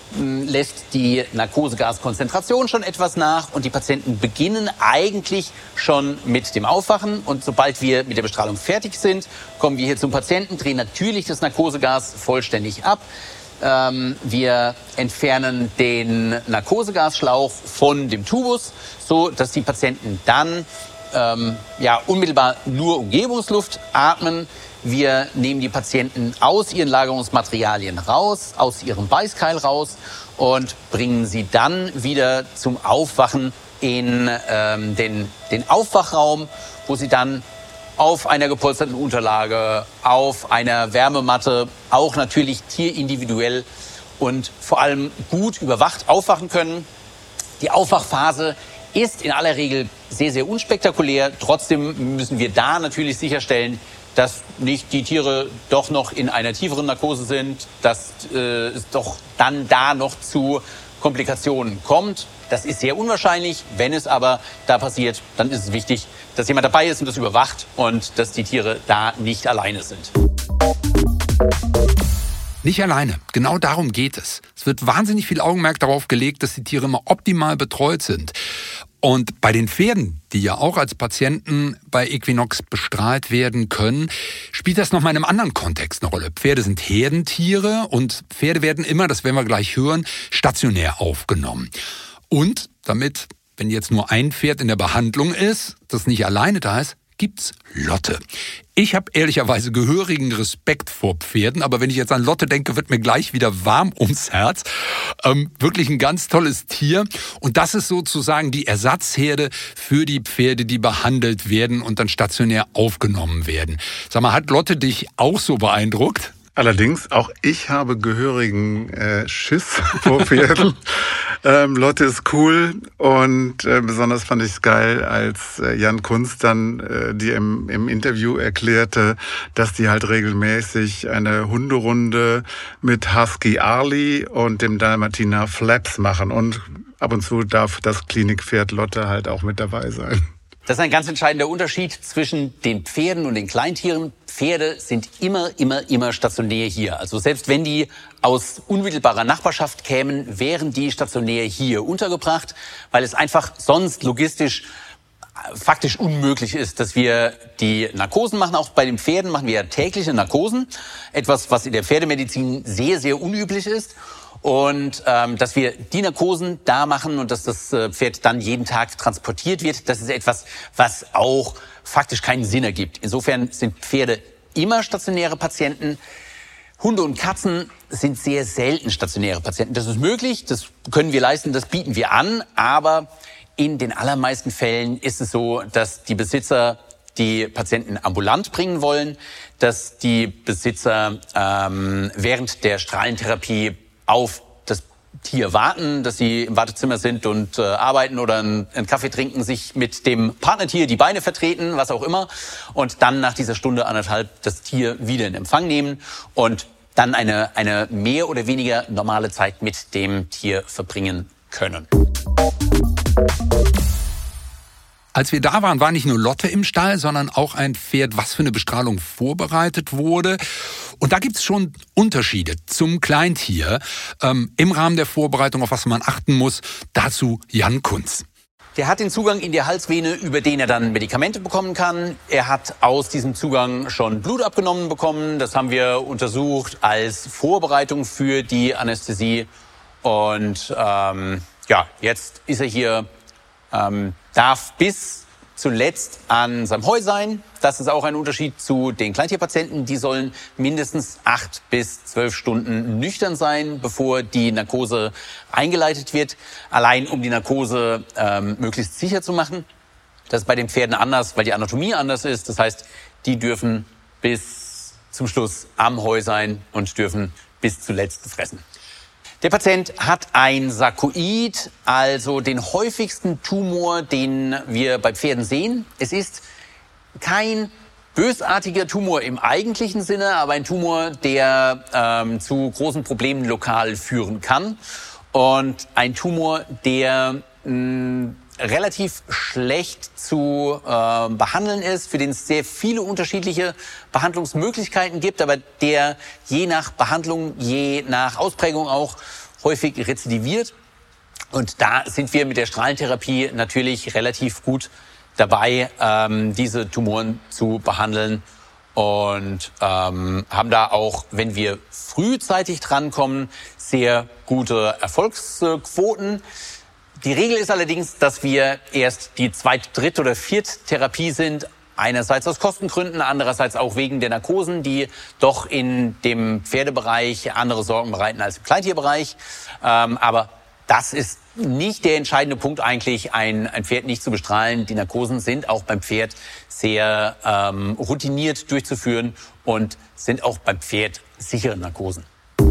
lässt die Narkosegaskonzentration schon etwas nach und die Patienten beginnen eigentlich schon mit dem Aufwachen. Und sobald wir mit der Bestrahlung fertig sind, kommen wir hier zum Patienten, drehen natürlich das Narkosegas vollständig ab. Ähm, wir entfernen den Narkosegasschlauch von dem Tubus, so dass die Patienten dann ähm, ja, unmittelbar nur Umgebungsluft atmen. Wir nehmen die Patienten aus ihren Lagerungsmaterialien raus, aus ihrem Beißkeil raus und bringen sie dann wieder zum Aufwachen in ähm, den, den Aufwachraum, wo sie dann auf einer gepolsterten Unterlage, auf einer Wärmematte, auch natürlich tierindividuell und vor allem gut überwacht aufwachen können. Die Aufwachphase ist in aller Regel sehr, sehr unspektakulär. Trotzdem müssen wir da natürlich sicherstellen, dass nicht die Tiere doch noch in einer tieferen Narkose sind, dass äh, es doch dann da noch zu Komplikationen kommt. Das ist sehr unwahrscheinlich. Wenn es aber da passiert, dann ist es wichtig, dass jemand dabei ist und das überwacht und dass die Tiere da nicht alleine sind. Nicht alleine. Genau darum geht es. Es wird wahnsinnig viel Augenmerk darauf gelegt, dass die Tiere immer optimal betreut sind. Und bei den Pferden, die ja auch als Patienten bei Equinox bestrahlt werden können, spielt das nochmal in einem anderen Kontext eine Rolle. Pferde sind Herdentiere und Pferde werden immer, das werden wir gleich hören, stationär aufgenommen. Und damit, wenn jetzt nur ein Pferd in der Behandlung ist, das nicht alleine da ist, gibt's Lotte. Ich habe ehrlicherweise gehörigen Respekt vor Pferden, aber wenn ich jetzt an Lotte denke, wird mir gleich wieder warm ums Herz. Ähm, wirklich ein ganz tolles Tier. Und das ist sozusagen die Ersatzherde für die Pferde, die behandelt werden und dann stationär aufgenommen werden. Sag mal, hat Lotte dich auch so beeindruckt? Allerdings, auch ich habe gehörigen äh, Schiss vor Pferden. ähm, Lotte ist cool und äh, besonders fand ich es geil, als äh, Jan Kunz dann äh, die im, im Interview erklärte, dass die halt regelmäßig eine Hunderunde mit Husky Arlie und dem Dalmatiner Flaps machen. Und ab und zu darf das Klinikpferd Lotte halt auch mit dabei sein. Das ist ein ganz entscheidender Unterschied zwischen den Pferden und den Kleintieren. Pferde sind immer, immer, immer stationär hier. Also selbst wenn die aus unmittelbarer Nachbarschaft kämen, wären die stationär hier untergebracht, weil es einfach sonst logistisch faktisch unmöglich ist, dass wir die Narkosen machen. Auch bei den Pferden machen wir ja tägliche Narkosen. Etwas, was in der Pferdemedizin sehr, sehr unüblich ist. Und ähm, dass wir die Narkosen da machen und dass das äh, Pferd dann jeden Tag transportiert wird, das ist etwas, was auch faktisch keinen Sinn ergibt. Insofern sind Pferde immer stationäre Patienten. Hunde und Katzen sind sehr selten stationäre Patienten. Das ist möglich, das können wir leisten, das bieten wir an. Aber in den allermeisten Fällen ist es so, dass die Besitzer die Patienten ambulant bringen wollen, dass die Besitzer ähm, während der Strahlentherapie auf das Tier warten, dass sie im Wartezimmer sind und äh, arbeiten oder einen, einen Kaffee trinken, sich mit dem Partnertier die Beine vertreten, was auch immer, und dann nach dieser Stunde anderthalb das Tier wieder in Empfang nehmen und dann eine, eine mehr oder weniger normale Zeit mit dem Tier verbringen können. Als wir da waren, war nicht nur Lotte im Stall, sondern auch ein Pferd, was für eine Bestrahlung vorbereitet wurde. Und da gibt's schon Unterschiede zum Kleintier ähm, im Rahmen der Vorbereitung, auf was man achten muss. Dazu Jan Kunz. Der hat den Zugang in die Halsvene, über den er dann Medikamente bekommen kann. Er hat aus diesem Zugang schon Blut abgenommen bekommen. Das haben wir untersucht als Vorbereitung für die Anästhesie. Und ähm, ja, jetzt ist er hier. Ähm, darf bis zuletzt an seinem Heu sein. Das ist auch ein Unterschied zu den Kleintierpatienten. Die sollen mindestens acht bis zwölf Stunden nüchtern sein, bevor die Narkose eingeleitet wird. Allein um die Narkose ähm, möglichst sicher zu machen. Das ist bei den Pferden anders, weil die Anatomie anders ist. Das heißt, die dürfen bis zum Schluss am Heu sein und dürfen bis zuletzt fressen. Der Patient hat ein Sarkoid, also den häufigsten Tumor, den wir bei Pferden sehen. Es ist kein bösartiger Tumor im eigentlichen Sinne, aber ein Tumor, der ähm, zu großen Problemen lokal führen kann. Und ein Tumor, der mh, relativ schlecht zu äh, behandeln ist, für den es sehr viele unterschiedliche Behandlungsmöglichkeiten gibt, aber der je nach Behandlung, je nach Ausprägung auch häufig rezidiviert. Und da sind wir mit der Strahlentherapie natürlich relativ gut dabei, ähm, diese Tumoren zu behandeln und ähm, haben da auch, wenn wir frühzeitig drankommen, sehr gute Erfolgsquoten. Die Regel ist allerdings, dass wir erst die Zweit-, Dritt- oder Viert-Therapie sind. Einerseits aus Kostengründen, andererseits auch wegen der Narkosen, die doch in dem Pferdebereich andere Sorgen bereiten als im Kleintierbereich. Ähm, aber das ist nicht der entscheidende Punkt eigentlich, ein, ein Pferd nicht zu bestrahlen. Die Narkosen sind auch beim Pferd sehr ähm, routiniert durchzuführen und sind auch beim Pferd sichere Narkosen.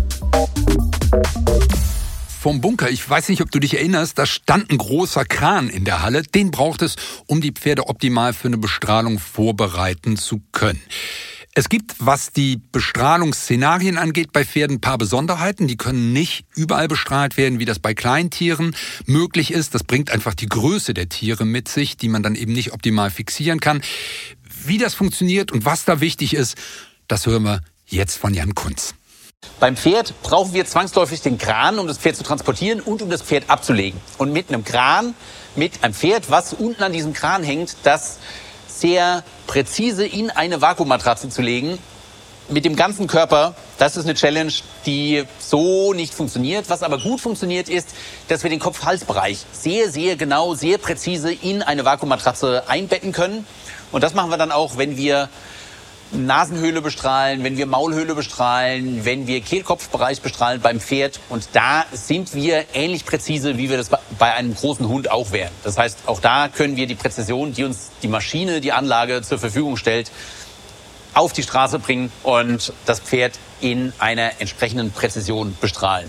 Vom Bunker, ich weiß nicht, ob du dich erinnerst, da stand ein großer Kran in der Halle. Den braucht es, um die Pferde optimal für eine Bestrahlung vorbereiten zu können. Es gibt, was die Bestrahlungsszenarien angeht, bei Pferden ein paar Besonderheiten. Die können nicht überall bestrahlt werden, wie das bei Kleintieren möglich ist. Das bringt einfach die Größe der Tiere mit sich, die man dann eben nicht optimal fixieren kann. Wie das funktioniert und was da wichtig ist, das hören wir jetzt von Jan Kunz. Beim Pferd brauchen wir zwangsläufig den Kran, um das Pferd zu transportieren und um das Pferd abzulegen. Und mit einem Kran, mit einem Pferd, was unten an diesem Kran hängt, das sehr präzise in eine Vakuummatratze zu legen, mit dem ganzen Körper, das ist eine Challenge, die so nicht funktioniert. Was aber gut funktioniert, ist, dass wir den Kopf-Hals-Bereich sehr, sehr genau, sehr präzise in eine Vakuummatratze einbetten können. Und das machen wir dann auch, wenn wir Nasenhöhle bestrahlen, wenn wir Maulhöhle bestrahlen, wenn wir Kehlkopfbereich bestrahlen beim Pferd. Und da sind wir ähnlich präzise, wie wir das bei einem großen Hund auch wären. Das heißt, auch da können wir die Präzision, die uns die Maschine, die Anlage zur Verfügung stellt, auf die Straße bringen und das Pferd in einer entsprechenden Präzision bestrahlen.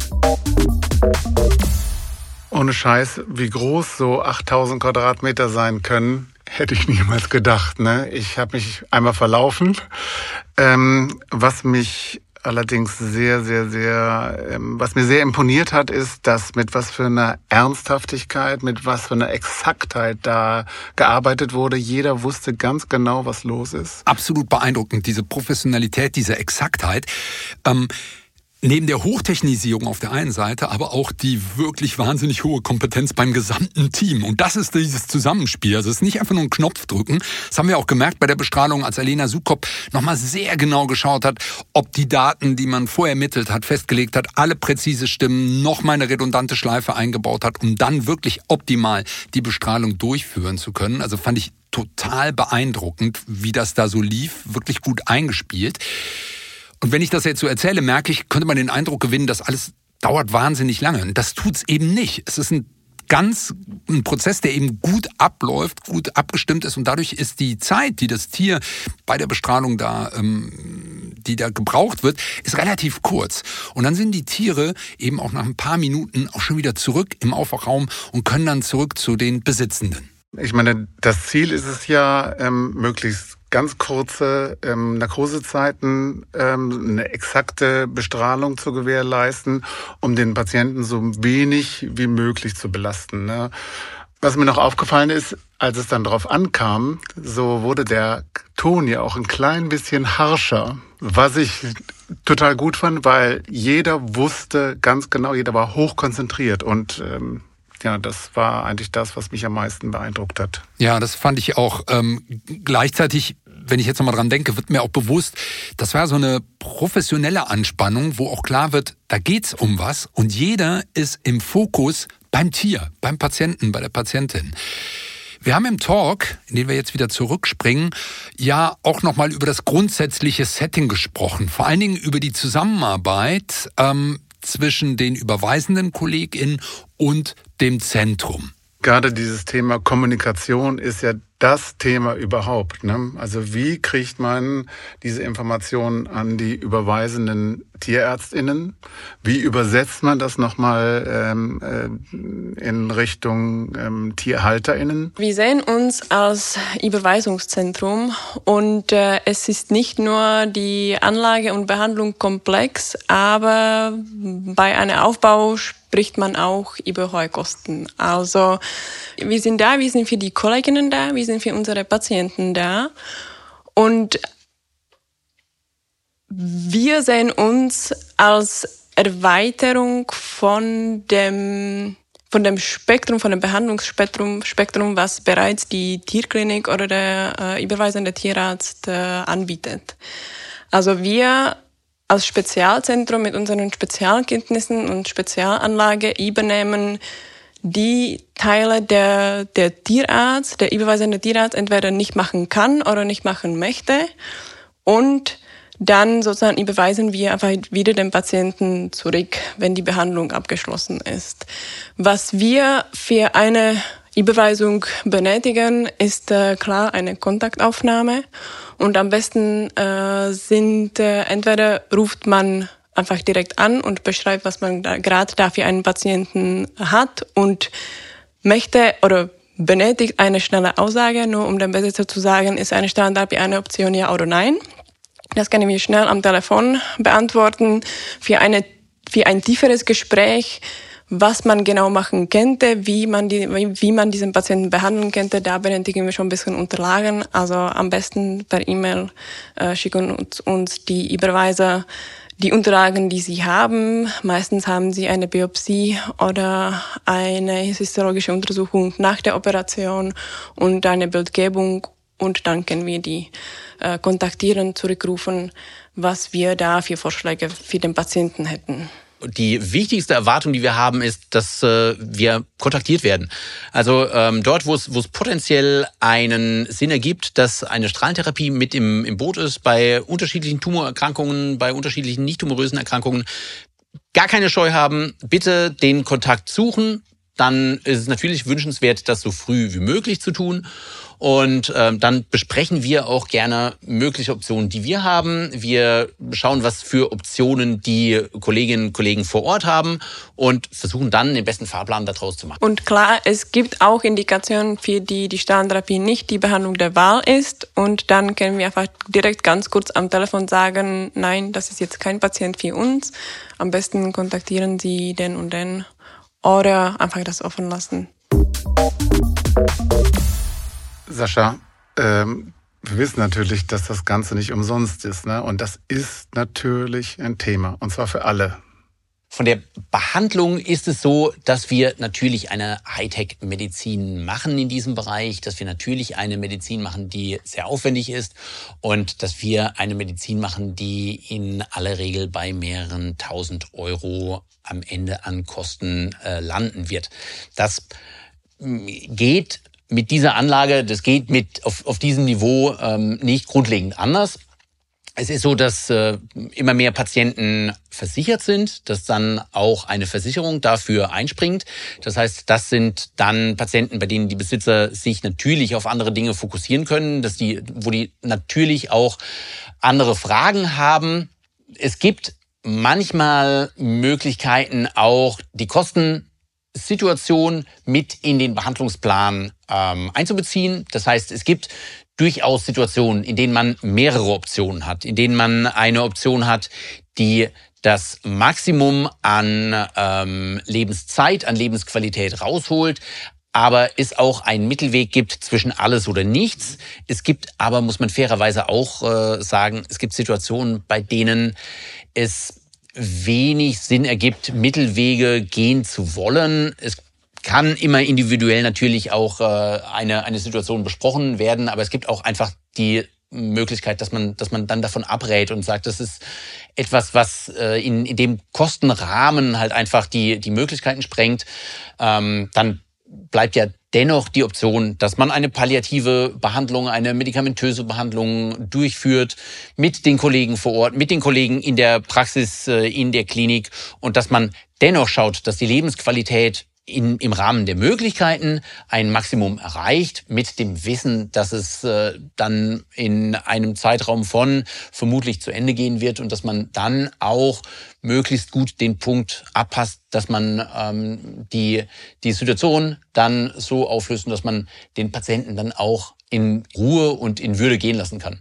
Ohne Scheiß, wie groß so achttausend Quadratmeter sein können, hätte ich niemals gedacht. Ne? Ich habe mich einmal verlaufen. Ähm, was mich allerdings sehr, sehr, sehr, ähm, was mir sehr imponiert hat, ist, dass mit was für einer Ernsthaftigkeit, mit was für einer Exaktheit da gearbeitet wurde. Jeder wusste ganz genau, was los ist. Absolut beeindruckend, diese Professionalität, diese Exaktheit. Ähm Neben der Hochtechnisierung auf der einen Seite, aber auch die wirklich wahnsinnig hohe Kompetenz beim gesamten Team. Und das ist dieses Zusammenspiel. Also es ist nicht einfach nur ein Knopf drücken. Das haben wir auch gemerkt bei der Bestrahlung, als Alena Sukob nochmal sehr genau geschaut hat, ob die Daten, die man vorher ermittelt hat, festgelegt hat, alle präzise stimmen, nochmal eine redundante Schleife eingebaut hat, um dann wirklich optimal die Bestrahlung durchführen zu können. Also fand ich total beeindruckend, wie das da so lief. Wirklich gut eingespielt. Und wenn ich das jetzt so erzähle, merke ich, könnte man den Eindruck gewinnen, dass alles dauert wahnsinnig lange. Und das tut's eben nicht. Es ist ein ganz ein Prozess, der eben gut abläuft, gut abgestimmt ist. Und dadurch ist die Zeit, die das Tier bei der Bestrahlung da, ähm, die da gebraucht wird, ist relativ kurz. Und dann sind die Tiere eben auch nach ein paar Minuten auch schon wieder zurück im Aufwachraum und können dann zurück zu den Besitzenden. Ich meine, das Ziel ist es ja, ähm, möglichst ganz kurze ähm, Narkosezeiten, ähm, eine exakte Bestrahlung zu gewährleisten, um den Patienten so wenig wie möglich zu belasten. Ne? Was mir noch aufgefallen ist, als es dann drauf ankam, so wurde der Ton ja auch ein klein bisschen harscher, was ich total gut fand, weil jeder wusste ganz genau, jeder war hochkonzentriert und ähm, ja, das war eigentlich das, was mich am meisten beeindruckt hat. Ja, das fand ich auch. Ähm, gleichzeitig, wenn ich jetzt nochmal dran denke, wird mir auch bewusst, das war so eine professionelle Anspannung, wo auch klar wird, da geht's um was und jeder ist im Fokus beim Tier, beim Patienten, bei der Patientin. Wir haben im Talk, in den wir jetzt wieder zurückspringen, ja auch nochmal über das grundsätzliche Setting gesprochen. Vor allen Dingen über die Zusammenarbeit ähm, zwischen den überweisenden KollegInnen und dem Zentrum. Gerade dieses Thema Kommunikation ist ja das Thema überhaupt. Ne? Also wie kriegt man diese Informationen an die überweisenden TierärztInnen? Wie übersetzt man das nochmal ähm, äh, in Richtung ähm, TierhalterInnen? Wir sehen uns als Überweisungszentrum und äh, es ist nicht nur die Anlage und Behandlung komplex, aber bei einem Aufbau spricht man auch über hohe Kosten. Also wir sind da, wir sind für die Kolleginnen da, wir sind für unsere Patienten da und wir sehen uns als Erweiterung von dem von dem Spektrum, von dem Behandlungsspektrum, Spektrum, was bereits die Tierklinik oder der äh, überweisende Tierarzt äh, anbietet. Also wir als Spezialzentrum mit unseren Spezialkenntnissen und Spezialanlage übernehmen die Teile, der der Tierarzt, der überweisende Tierarzt entweder nicht machen kann oder nicht machen möchte. Und dann sozusagen überweisen wir einfach wieder den Patienten zurück, wenn die Behandlung abgeschlossen ist. Was wir für eine Überweisung benötigen, ist äh, klar eine Kontaktaufnahme. Und am besten äh, sind äh, entweder ruft man einfach direkt an und beschreibt, was man da gerade da für einen Patienten hat und möchte oder benötigt eine schnelle Aussage, nur um dem Besitzer zu sagen, ist eine Strahlentherapie eine Option, ja oder nein. Das können wir schnell am Telefon beantworten. Für eine, für ein tieferes Gespräch, was man genau machen könnte, wie man die, wie man diesen Patienten behandeln könnte, da benötigen wir schon ein bisschen Unterlagen. Also am besten per E-Mail äh, schicken uns, uns die Überweiser die Unterlagen, die sie haben. Meistens haben sie eine Biopsie oder eine histologische Untersuchung nach der Operation und eine Bildgebung. Und dann können wir die äh, kontaktieren, zurückrufen, was wir da für Vorschläge für den Patienten hätten. Die wichtigste Erwartung, die wir haben, ist, dass äh, wir kontaktiert werden. Also ähm, dort, wo es wo es potenziell einen Sinn ergibt, dass eine Strahlentherapie mit im, im Boot ist, bei unterschiedlichen Tumorerkrankungen, bei unterschiedlichen nicht tumorösen Erkrankungen, gar keine Scheu haben, bitte den Kontakt suchen. Dann ist es natürlich wünschenswert, das so früh wie möglich zu tun. Und ähm, dann besprechen wir auch gerne mögliche Optionen, die wir haben. Wir schauen, was für Optionen die Kolleginnen und Kollegen vor Ort haben und versuchen dann den besten Fahrplan daraus zu machen. Und klar, es gibt auch Indikationen, für die die Strahlentherapie nicht die Behandlung der Wahl ist. Und dann können wir einfach direkt ganz kurz am Telefon sagen, nein, das ist jetzt kein Patient für uns. Am besten kontaktieren Sie den und den oder einfach das offen lassen. Sascha, ähm, wir wissen natürlich, dass das Ganze nicht umsonst ist, ne? Und das ist natürlich ein Thema, und zwar für alle. Von der Behandlung ist es so, dass wir natürlich eine Hightech-Medizin machen in diesem Bereich, dass wir natürlich eine Medizin machen, die sehr aufwendig ist und dass wir eine Medizin machen, die in aller Regel bei mehreren tausend Euro am Ende an Kosten äh, landen wird. Das geht mit dieser Anlage, das geht mit auf, auf diesem Niveau ähm, nicht grundlegend anders. Es ist so, dass äh, immer mehr Patienten versichert sind, dass dann auch eine Versicherung dafür einspringt. Das heißt, das sind dann Patienten, bei denen die Besitzer sich natürlich auf andere Dinge fokussieren können, dass die, wo die natürlich auch andere Fragen haben. Es gibt manchmal Möglichkeiten, auch die Kostensituation mit in den Behandlungsplan ähm, einzubeziehen. Das heißt, es gibt durchaus Situationen, in denen man mehrere Optionen hat, in denen man eine Option hat, die das Maximum an ähm, Lebenszeit, an Lebensqualität rausholt, aber es auch einen Mittelweg gibt zwischen alles oder nichts. Es gibt aber, muss man fairerweise auch äh, sagen, es gibt Situationen, bei denen es wenig Sinn ergibt, Mittelwege gehen zu wollen. Es kann immer individuell natürlich auch äh, eine eine Situation besprochen werden, aber es gibt auch einfach die Möglichkeit, dass man dass man dann davon abrät und sagt, das ist etwas, was äh, in, in dem Kostenrahmen halt einfach die die Möglichkeiten sprengt. Ähm, dann bleibt ja dennoch die Option, dass man eine palliative Behandlung, eine medikamentöse Behandlung durchführt mit den Kollegen vor Ort, mit den Kollegen in der Praxis, äh, in der Klinik und dass man dennoch schaut, dass die Lebensqualität In, im Rahmen der Möglichkeiten ein Maximum erreicht, mit dem Wissen, dass es äh, dann in einem Zeitraum von vermutlich zu Ende gehen wird und dass man dann auch möglichst gut den Punkt abpasst, dass man ähm, die, die Situation dann so auflöst, dass man den Patienten dann auch in Ruhe und in Würde gehen lassen kann.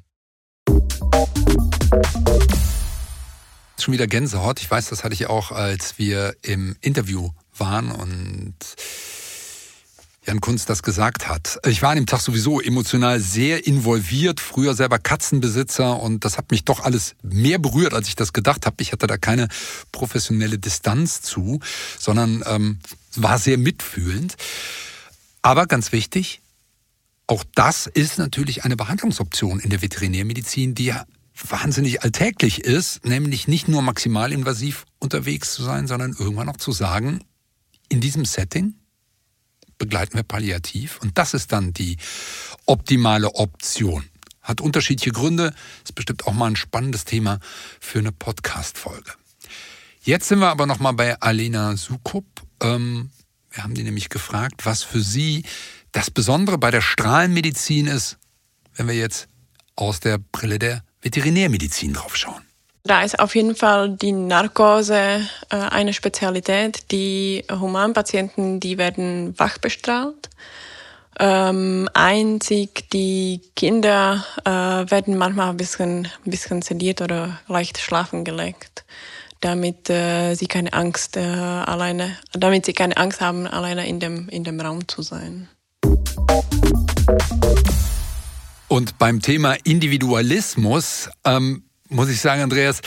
Schon wieder Gänsehaut. Ich weiß, das hatte ich auch, als wir im Interview waren und Jan Kunz das gesagt hat. Ich war an dem Tag sowieso emotional sehr involviert, früher selber Katzenbesitzer und das hat mich doch alles mehr berührt, als ich das gedacht habe. Ich hatte da keine professionelle Distanz zu, sondern ähm, war sehr mitfühlend. Aber ganz wichtig, auch das ist natürlich eine Behandlungsoption in der Veterinärmedizin, die ja wahnsinnig alltäglich ist, nämlich nicht nur maximalinvasiv unterwegs zu sein, sondern irgendwann auch zu sagen, in diesem Setting begleiten wir palliativ und das ist dann die optimale Option. Hat unterschiedliche Gründe, ist bestimmt auch mal ein spannendes Thema für eine Podcast-Folge. Jetzt sind wir aber nochmal bei Alena Sukup. Ähm, wir haben die nämlich gefragt, was für sie das Besondere bei der Strahlenmedizin ist, wenn wir jetzt aus der Brille der Veterinärmedizin drauf schauen. Da ist auf jeden Fall die Narkose äh, eine Spezialität. Die Humanpatienten, die werden wach bestrahlt. Ähm, einzig die Kinder äh, werden manchmal ein bisschen, ein bisschen sediert oder leicht schlafen gelegt, damit äh, sie keine Angst äh, alleine, damit sie keine Angst haben, alleine in dem in dem Raum zu sein. Und beim Thema Individualismus ähm, muss ich sagen, Andreas,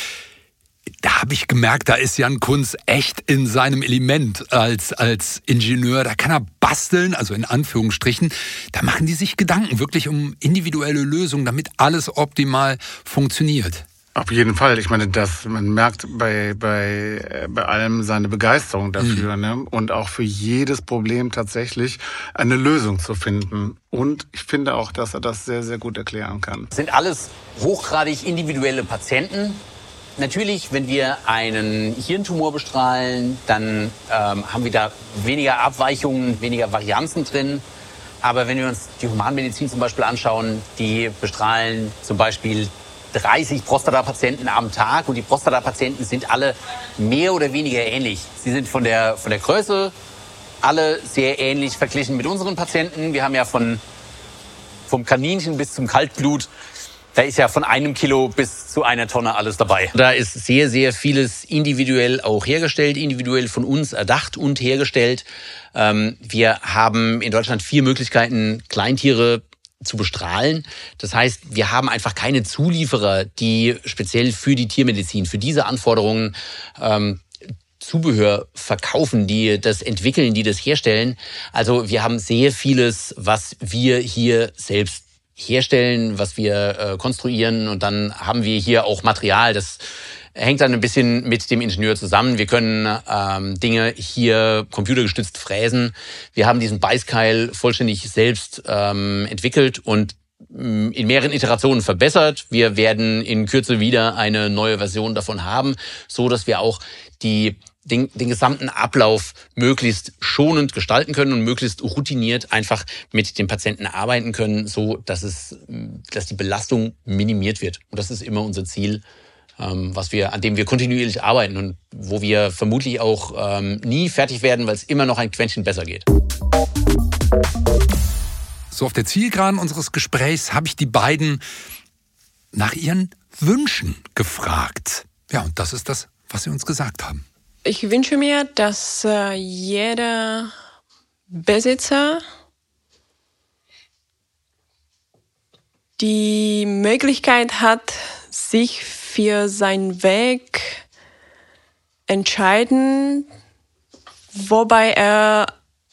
da habe ich gemerkt, da ist Jan Kunz echt in seinem Element als, als Ingenieur. Da kann er basteln, also in Anführungsstrichen. Da machen die sich Gedanken wirklich um individuelle Lösungen, damit alles optimal funktioniert. Auf jeden Fall. Ich meine, das, man merkt bei, bei, bei allem seine Begeisterung dafür, mhm. ne? Und auch für jedes Problem tatsächlich eine Lösung zu finden. Und ich finde auch, dass er das sehr, sehr gut erklären kann. Das sind alles hochgradig individuelle Patienten. Natürlich, wenn wir einen Hirntumor bestrahlen, dann ähm, haben wir da weniger Abweichungen, weniger Varianzen drin. Aber wenn wir uns die Humanmedizin zum Beispiel anschauen, die bestrahlen zum Beispiel dreißig Prostatapatienten am Tag und die Prostatapatienten sind alle mehr oder weniger ähnlich. Sie sind von der, von der Größe alle sehr ähnlich verglichen mit unseren Patienten. Wir haben ja von, vom Kaninchen bis zum Kaltblut, da ist ja von einem Kilo bis zu einer Tonne alles dabei. Da ist sehr, sehr vieles individuell auch hergestellt, individuell von uns erdacht und hergestellt. Ähm, wir haben in Deutschland vier Möglichkeiten, Kleintiere zu bestrahlen. Das heißt, wir haben einfach keine Zulieferer, die speziell für die Tiermedizin, für diese Anforderungen ähm, Zubehör verkaufen, die das entwickeln, die das herstellen. Also wir haben sehr vieles, was wir hier selbst herstellen, was wir äh, konstruieren, und dann haben wir hier auch Material, das hängt dann ein bisschen mit dem Ingenieur zusammen. Wir können ähm, Dinge hier computergestützt fräsen. Wir haben diesen Beißkeil vollständig selbst ähm, entwickelt und ähm, in mehreren Iterationen verbessert. Wir werden in Kürze wieder eine neue Version davon haben, so dass wir auch die Den, den gesamten Ablauf möglichst schonend gestalten können und möglichst routiniert einfach mit dem Patienten arbeiten können, so dass es, dass die Belastung minimiert wird. Und das ist immer unser Ziel, ähm, was wir, an dem wir kontinuierlich arbeiten und wo wir vermutlich auch ähm, nie fertig werden, weil es immer noch ein Quäntchen besser geht. So auf der Zielgeraden unseres Gesprächs habe ich die beiden nach ihren Wünschen gefragt. Ja, und das ist das, was sie uns gesagt haben. Ich wünsche mir, dass äh, jeder Besitzer die Möglichkeit hat, sich für seinen Weg entscheiden, wobei er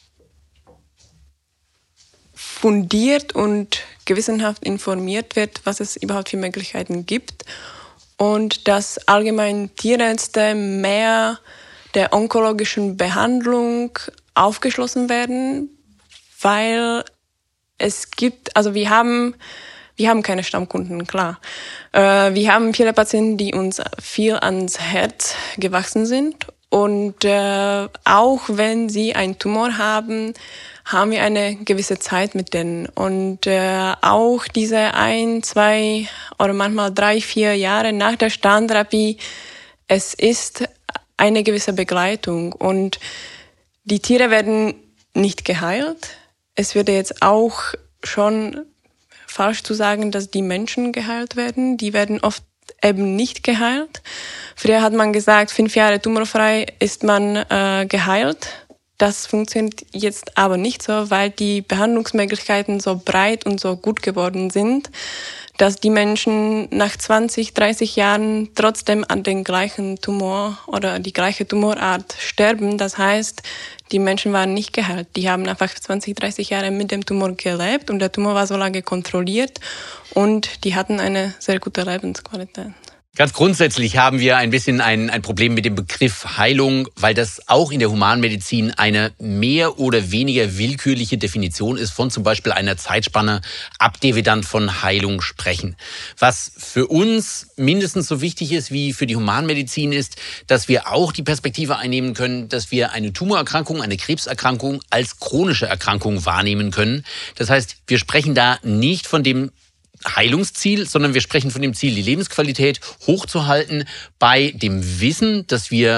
fundiert und gewissenhaft informiert wird, was es überhaupt für Möglichkeiten gibt, und dass allgemein Tierärzte mehr der onkologischen Behandlung aufgeschlossen werden, weil es gibt, also wir haben, wir haben keine Stammkunden, klar. Äh, wir haben viele Patienten, die uns viel ans Herz gewachsen sind, und äh, auch wenn sie einen Tumor haben, haben wir eine gewisse Zeit mit denen. Und äh, auch diese ein, zwei oder manchmal drei, vier Jahre nach der Strahlentherapie, es ist eine gewisse Begleitung. Und die Tiere werden nicht geheilt. Es wird jetzt auch schon falsch zu sagen, dass die Menschen geheilt werden. Die werden oft eben nicht geheilt. Früher hat man gesagt, fünf Jahre tumorfrei ist man äh, geheilt. Das funktioniert jetzt aber nicht so, weil die Behandlungsmöglichkeiten so breit und so gut geworden sind, dass die Menschen nach zwanzig, dreißig Jahren trotzdem an den gleichen Tumor oder die gleiche Tumorart sterben. Das heißt, die Menschen waren nicht geheilt. Die haben einfach zwanzig, dreißig Jahre mit dem Tumor gelebt und der Tumor war so lange kontrolliert und die hatten eine sehr gute Lebensqualität. Ganz grundsätzlich haben wir ein bisschen ein, ein Problem mit dem Begriff Heilung, weil das auch in der Humanmedizin eine mehr oder weniger willkürliche Definition ist von zum Beispiel einer Zeitspanne, ab der wir dann von Heilung sprechen. Was für uns mindestens so wichtig ist wie für die Humanmedizin ist, dass wir auch die Perspektive einnehmen können, dass wir eine Tumorerkrankung, eine Krebserkrankung als chronische Erkrankung wahrnehmen können. Das heißt, wir sprechen da nicht von dem Heilungsziel, sondern wir sprechen von dem Ziel, die Lebensqualität hochzuhalten bei dem Wissen, dass wir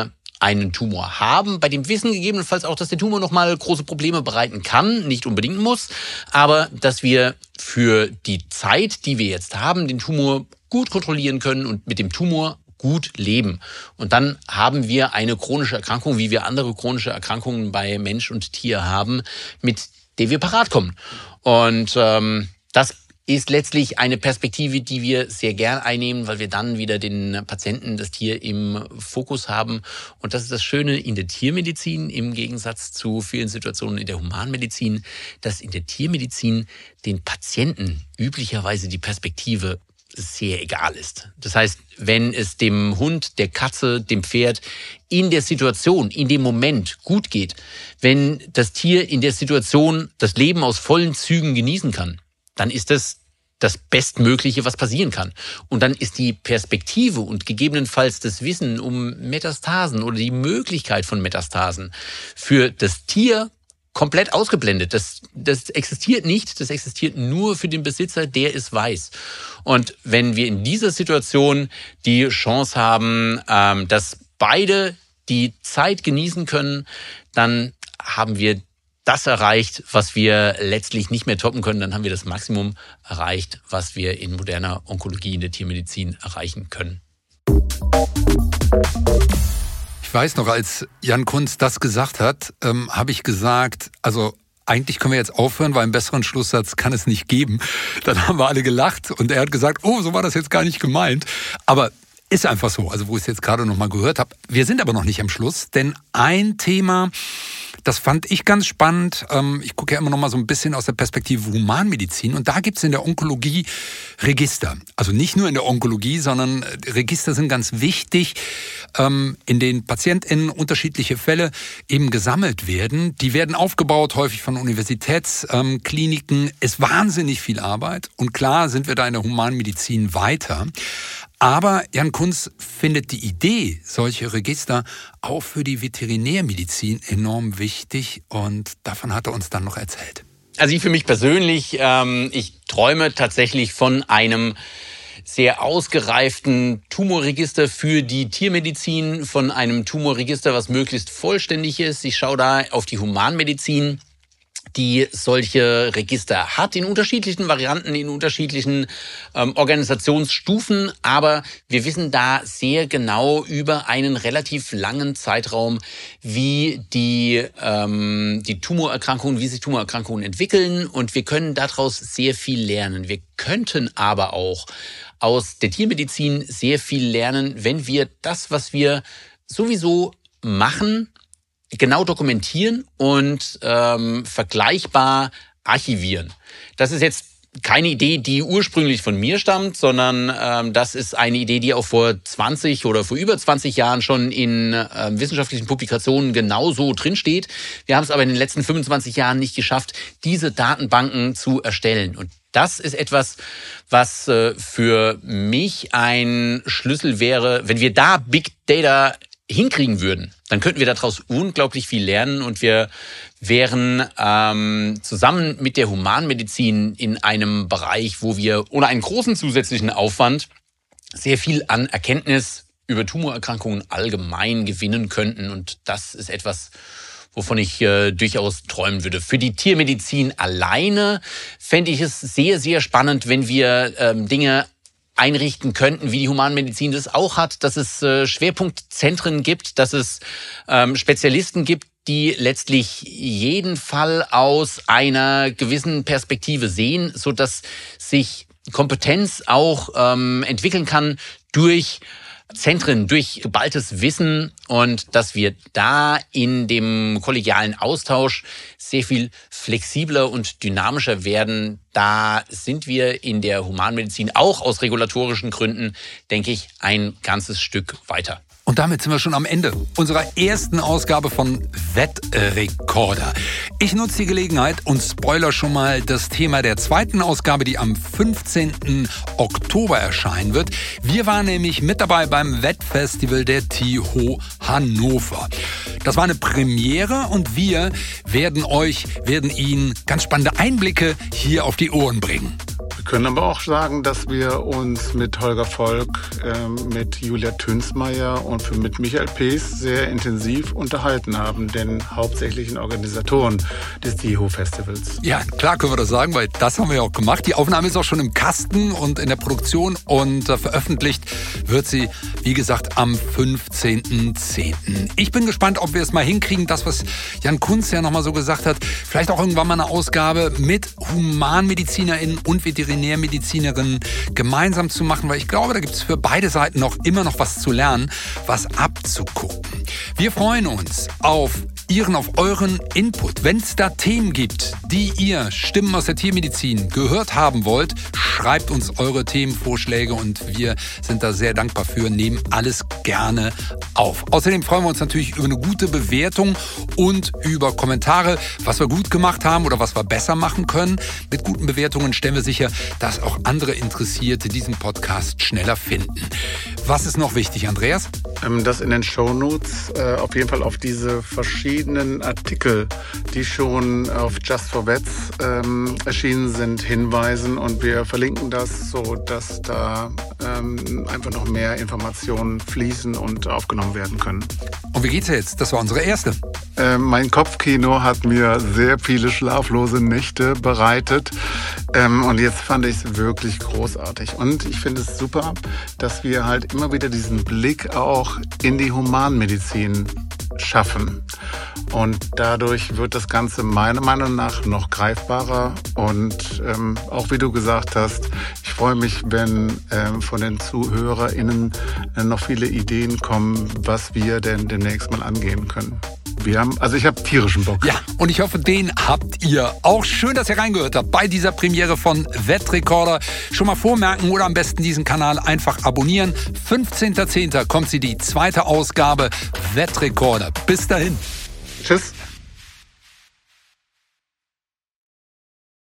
einen Tumor haben, bei dem Wissen gegebenenfalls auch, dass der Tumor nochmal große Probleme bereiten kann, nicht unbedingt muss, aber dass wir für die Zeit, die wir jetzt haben, den Tumor gut kontrollieren können und mit dem Tumor gut leben. Und dann haben wir eine chronische Erkrankung, wie wir andere chronische Erkrankungen bei Mensch und Tier haben, mit der wir parat kommen. Und ähm, das ist letztlich eine Perspektive, die wir sehr gern einnehmen, weil wir dann wieder den Patienten, das Tier im Fokus haben. Und das ist das Schöne in der Tiermedizin im Gegensatz zu vielen Situationen in der Humanmedizin, dass in der Tiermedizin den Patienten üblicherweise die Perspektive sehr egal ist. Das heißt, wenn es dem Hund, der Katze, dem Pferd in der Situation, in dem Moment gut geht, wenn das Tier in der Situation das Leben aus vollen Zügen genießen kann, dann ist das das Bestmögliche, was passieren kann. Und dann ist die Perspektive und gegebenenfalls das Wissen um Metastasen oder die Möglichkeit von Metastasen für das Tier komplett ausgeblendet. Das, das existiert nicht, das existiert nur für den Besitzer, der es weiß. Und wenn wir in dieser Situation die Chance haben, ähm, dass beide die Zeit genießen können, dann haben wir das erreicht, was wir letztlich nicht mehr toppen können. Dann haben wir das Maximum erreicht, was wir in moderner Onkologie, in der Tiermedizin erreichen können. Ich weiß noch, als Jan Kunz das gesagt hat, ähm, habe ich gesagt, also eigentlich können wir jetzt aufhören, weil einen besseren Schlusssatz kann es nicht geben. Dann haben wir alle gelacht und er hat gesagt, oh, so war das jetzt gar nicht gemeint. Aber ist einfach so, also wo ich es jetzt gerade noch mal gehört habe. Wir sind aber noch nicht am Schluss, denn ein Thema, das fand ich ganz spannend. Ich gucke ja immer noch mal so ein bisschen aus der Perspektive Humanmedizin. Und da gibt es in der Onkologie Register. Also nicht nur in der Onkologie, sondern Register sind ganz wichtig, in denen PatientInnen unterschiedliche Fälle eben gesammelt werden. Die werden aufgebaut, häufig von Universitätskliniken. Ist wahnsinnig viel Arbeit. Und klar sind wir da in der Humanmedizin weiter. Aber Jan Kunz findet die Idee, solche Register auch für die Veterinärmedizin enorm wichtig und davon hat er uns dann noch erzählt. Also ich für mich persönlich, ähm, ich träume tatsächlich von einem sehr ausgereiften Tumorregister für die Tiermedizin, von einem Tumorregister, was möglichst vollständig ist. Ich schaue da auf die Humanmedizin, die solche Register hat, in unterschiedlichen Varianten, in unterschiedlichen ähm, Organisationsstufen. Aber wir wissen da sehr genau über einen relativ langen Zeitraum, wie die, ähm, die Tumorerkrankungen, wie sich Tumorerkrankungen entwickeln. Und wir können daraus sehr viel lernen. Wir könnten aber auch aus der Tiermedizin sehr viel lernen, wenn wir das, was wir sowieso machen, genau dokumentieren und ähm, vergleichbar archivieren. Das ist jetzt keine Idee, die ursprünglich von mir stammt, sondern ähm, das ist eine Idee, die auch vor zwanzig oder vor über zwanzig Jahren schon in ähm, wissenschaftlichen Publikationen genauso drinsteht. Wir haben es aber in den letzten fünfundzwanzig Jahren nicht geschafft, diese Datenbanken zu erstellen. Und das ist etwas, was äh, für mich ein Schlüssel wäre, wenn wir da Big Data hinkriegen würden, dann könnten wir daraus unglaublich viel lernen und wir wären ähm, zusammen mit der Humanmedizin in einem Bereich, wo wir ohne einen großen zusätzlichen Aufwand sehr viel an Erkenntnis über Tumorerkrankungen allgemein gewinnen könnten. Und das ist etwas, wovon ich äh, durchaus träumen würde. Für die Tiermedizin alleine fände ich es sehr, sehr spannend, wenn wir ähm, Dinge einrichten könnten, wie die Humanmedizin das auch hat, dass es äh, Schwerpunktzentren gibt, dass es ähm, Spezialisten gibt, die letztlich jeden Fall aus einer gewissen Perspektive sehen, so dass sich Kompetenz auch ähm, entwickeln kann durch Zentren, durch geballtes Wissen und dass wir da in dem kollegialen Austausch sehr viel flexibler und dynamischer werden. Da sind wir in der Humanmedizin auch aus regulatorischen Gründen, denke ich, ein ganzes Stück weiter. Und damit sind wir schon am Ende unserer ersten Ausgabe von Wettrekorder. Ich nutze die Gelegenheit und spoiler schon mal das Thema der zweiten Ausgabe, die am fünfzehnten Oktober erscheinen wird. Wir waren nämlich mit dabei beim Wettfestival der T I H O Hannover. Das war eine Premiere und wir werden euch, werden Ihnen ganz spannende Einblicke hier auf die Ohren bringen. Wir können aber auch sagen, dass wir uns mit Holger Volk, äh, mit Julia Tünsmeier und mit Michael Pees sehr intensiv unterhalten haben, den hauptsächlichen Organisatoren des DIHO-Festivals. Ja, klar können wir das sagen, weil das haben wir ja auch gemacht. Die Aufnahme ist auch schon im Kasten und in der Produktion und äh, veröffentlicht wird sie, wie gesagt, am fünfzehnten zehnten Ich bin gespannt, ob wir es mal hinkriegen, das, was Jan Kunz ja nochmal so gesagt hat, vielleicht auch irgendwann mal eine Ausgabe mit HumanmedizinerInnen und Veterinärmedizinerinnen gemeinsam zu machen, weil ich glaube, da gibt es für beide Seiten noch immer noch was zu lernen, was abzugucken. Wir freuen uns auf Ihren, auf euren Input. Wenn es da Themen gibt, die ihr, Stimmen aus der Tiermedizin, gehört haben wollt, schreibt uns eure Themenvorschläge und wir sind da sehr dankbar für, nehmen alles gerne auf. Außerdem freuen wir uns natürlich über eine gute Bewertung und über Kommentare, was wir gut gemacht haben oder was wir besser machen können. Mit guten Bewertungen stellen wir sicher, dass auch andere Interessierte diesen Podcast schneller finden. Was ist noch wichtig, Andreas? Dass in den Shownotes äh, auf jeden Fall auf diese verschiedenen Artikel, die schon auf Just for Vets ähm, erschienen sind, hinweisen und wir verlinken das, so dass da ähm, einfach noch mehr Informationen fließen und aufgenommen werden können. Und wie geht's jetzt? Das war unsere erste. Äh, mein Kopfkino hat mir sehr viele schlaflose Nächte bereitet ähm, und jetzt fand ich es wirklich großartig. Und ich finde es super, dass wir halt immer wieder diesen Blick auch in die Humanmedizin schaffen. Und dadurch wird das Ganze meiner Meinung nach noch greifbarer. Und ähm, auch wie du gesagt hast, ich freue mich, wenn ähm, von den ZuhörerInnen äh, noch viele Ideen kommen, was wir denn demnächst mal angehen können. Wir haben, also ich habe tierischen Bock. Ja, und ich hoffe, den habt ihr auch. Schön, dass ihr reingehört habt bei dieser Premiere von Vetrekorder. Schon mal vormerken oder am besten diesen Kanal einfach abonnieren. fünfzehnten zehnten kommt sie, die zweite Ausgabe Vetrekorder. Bis dahin. Tschüss.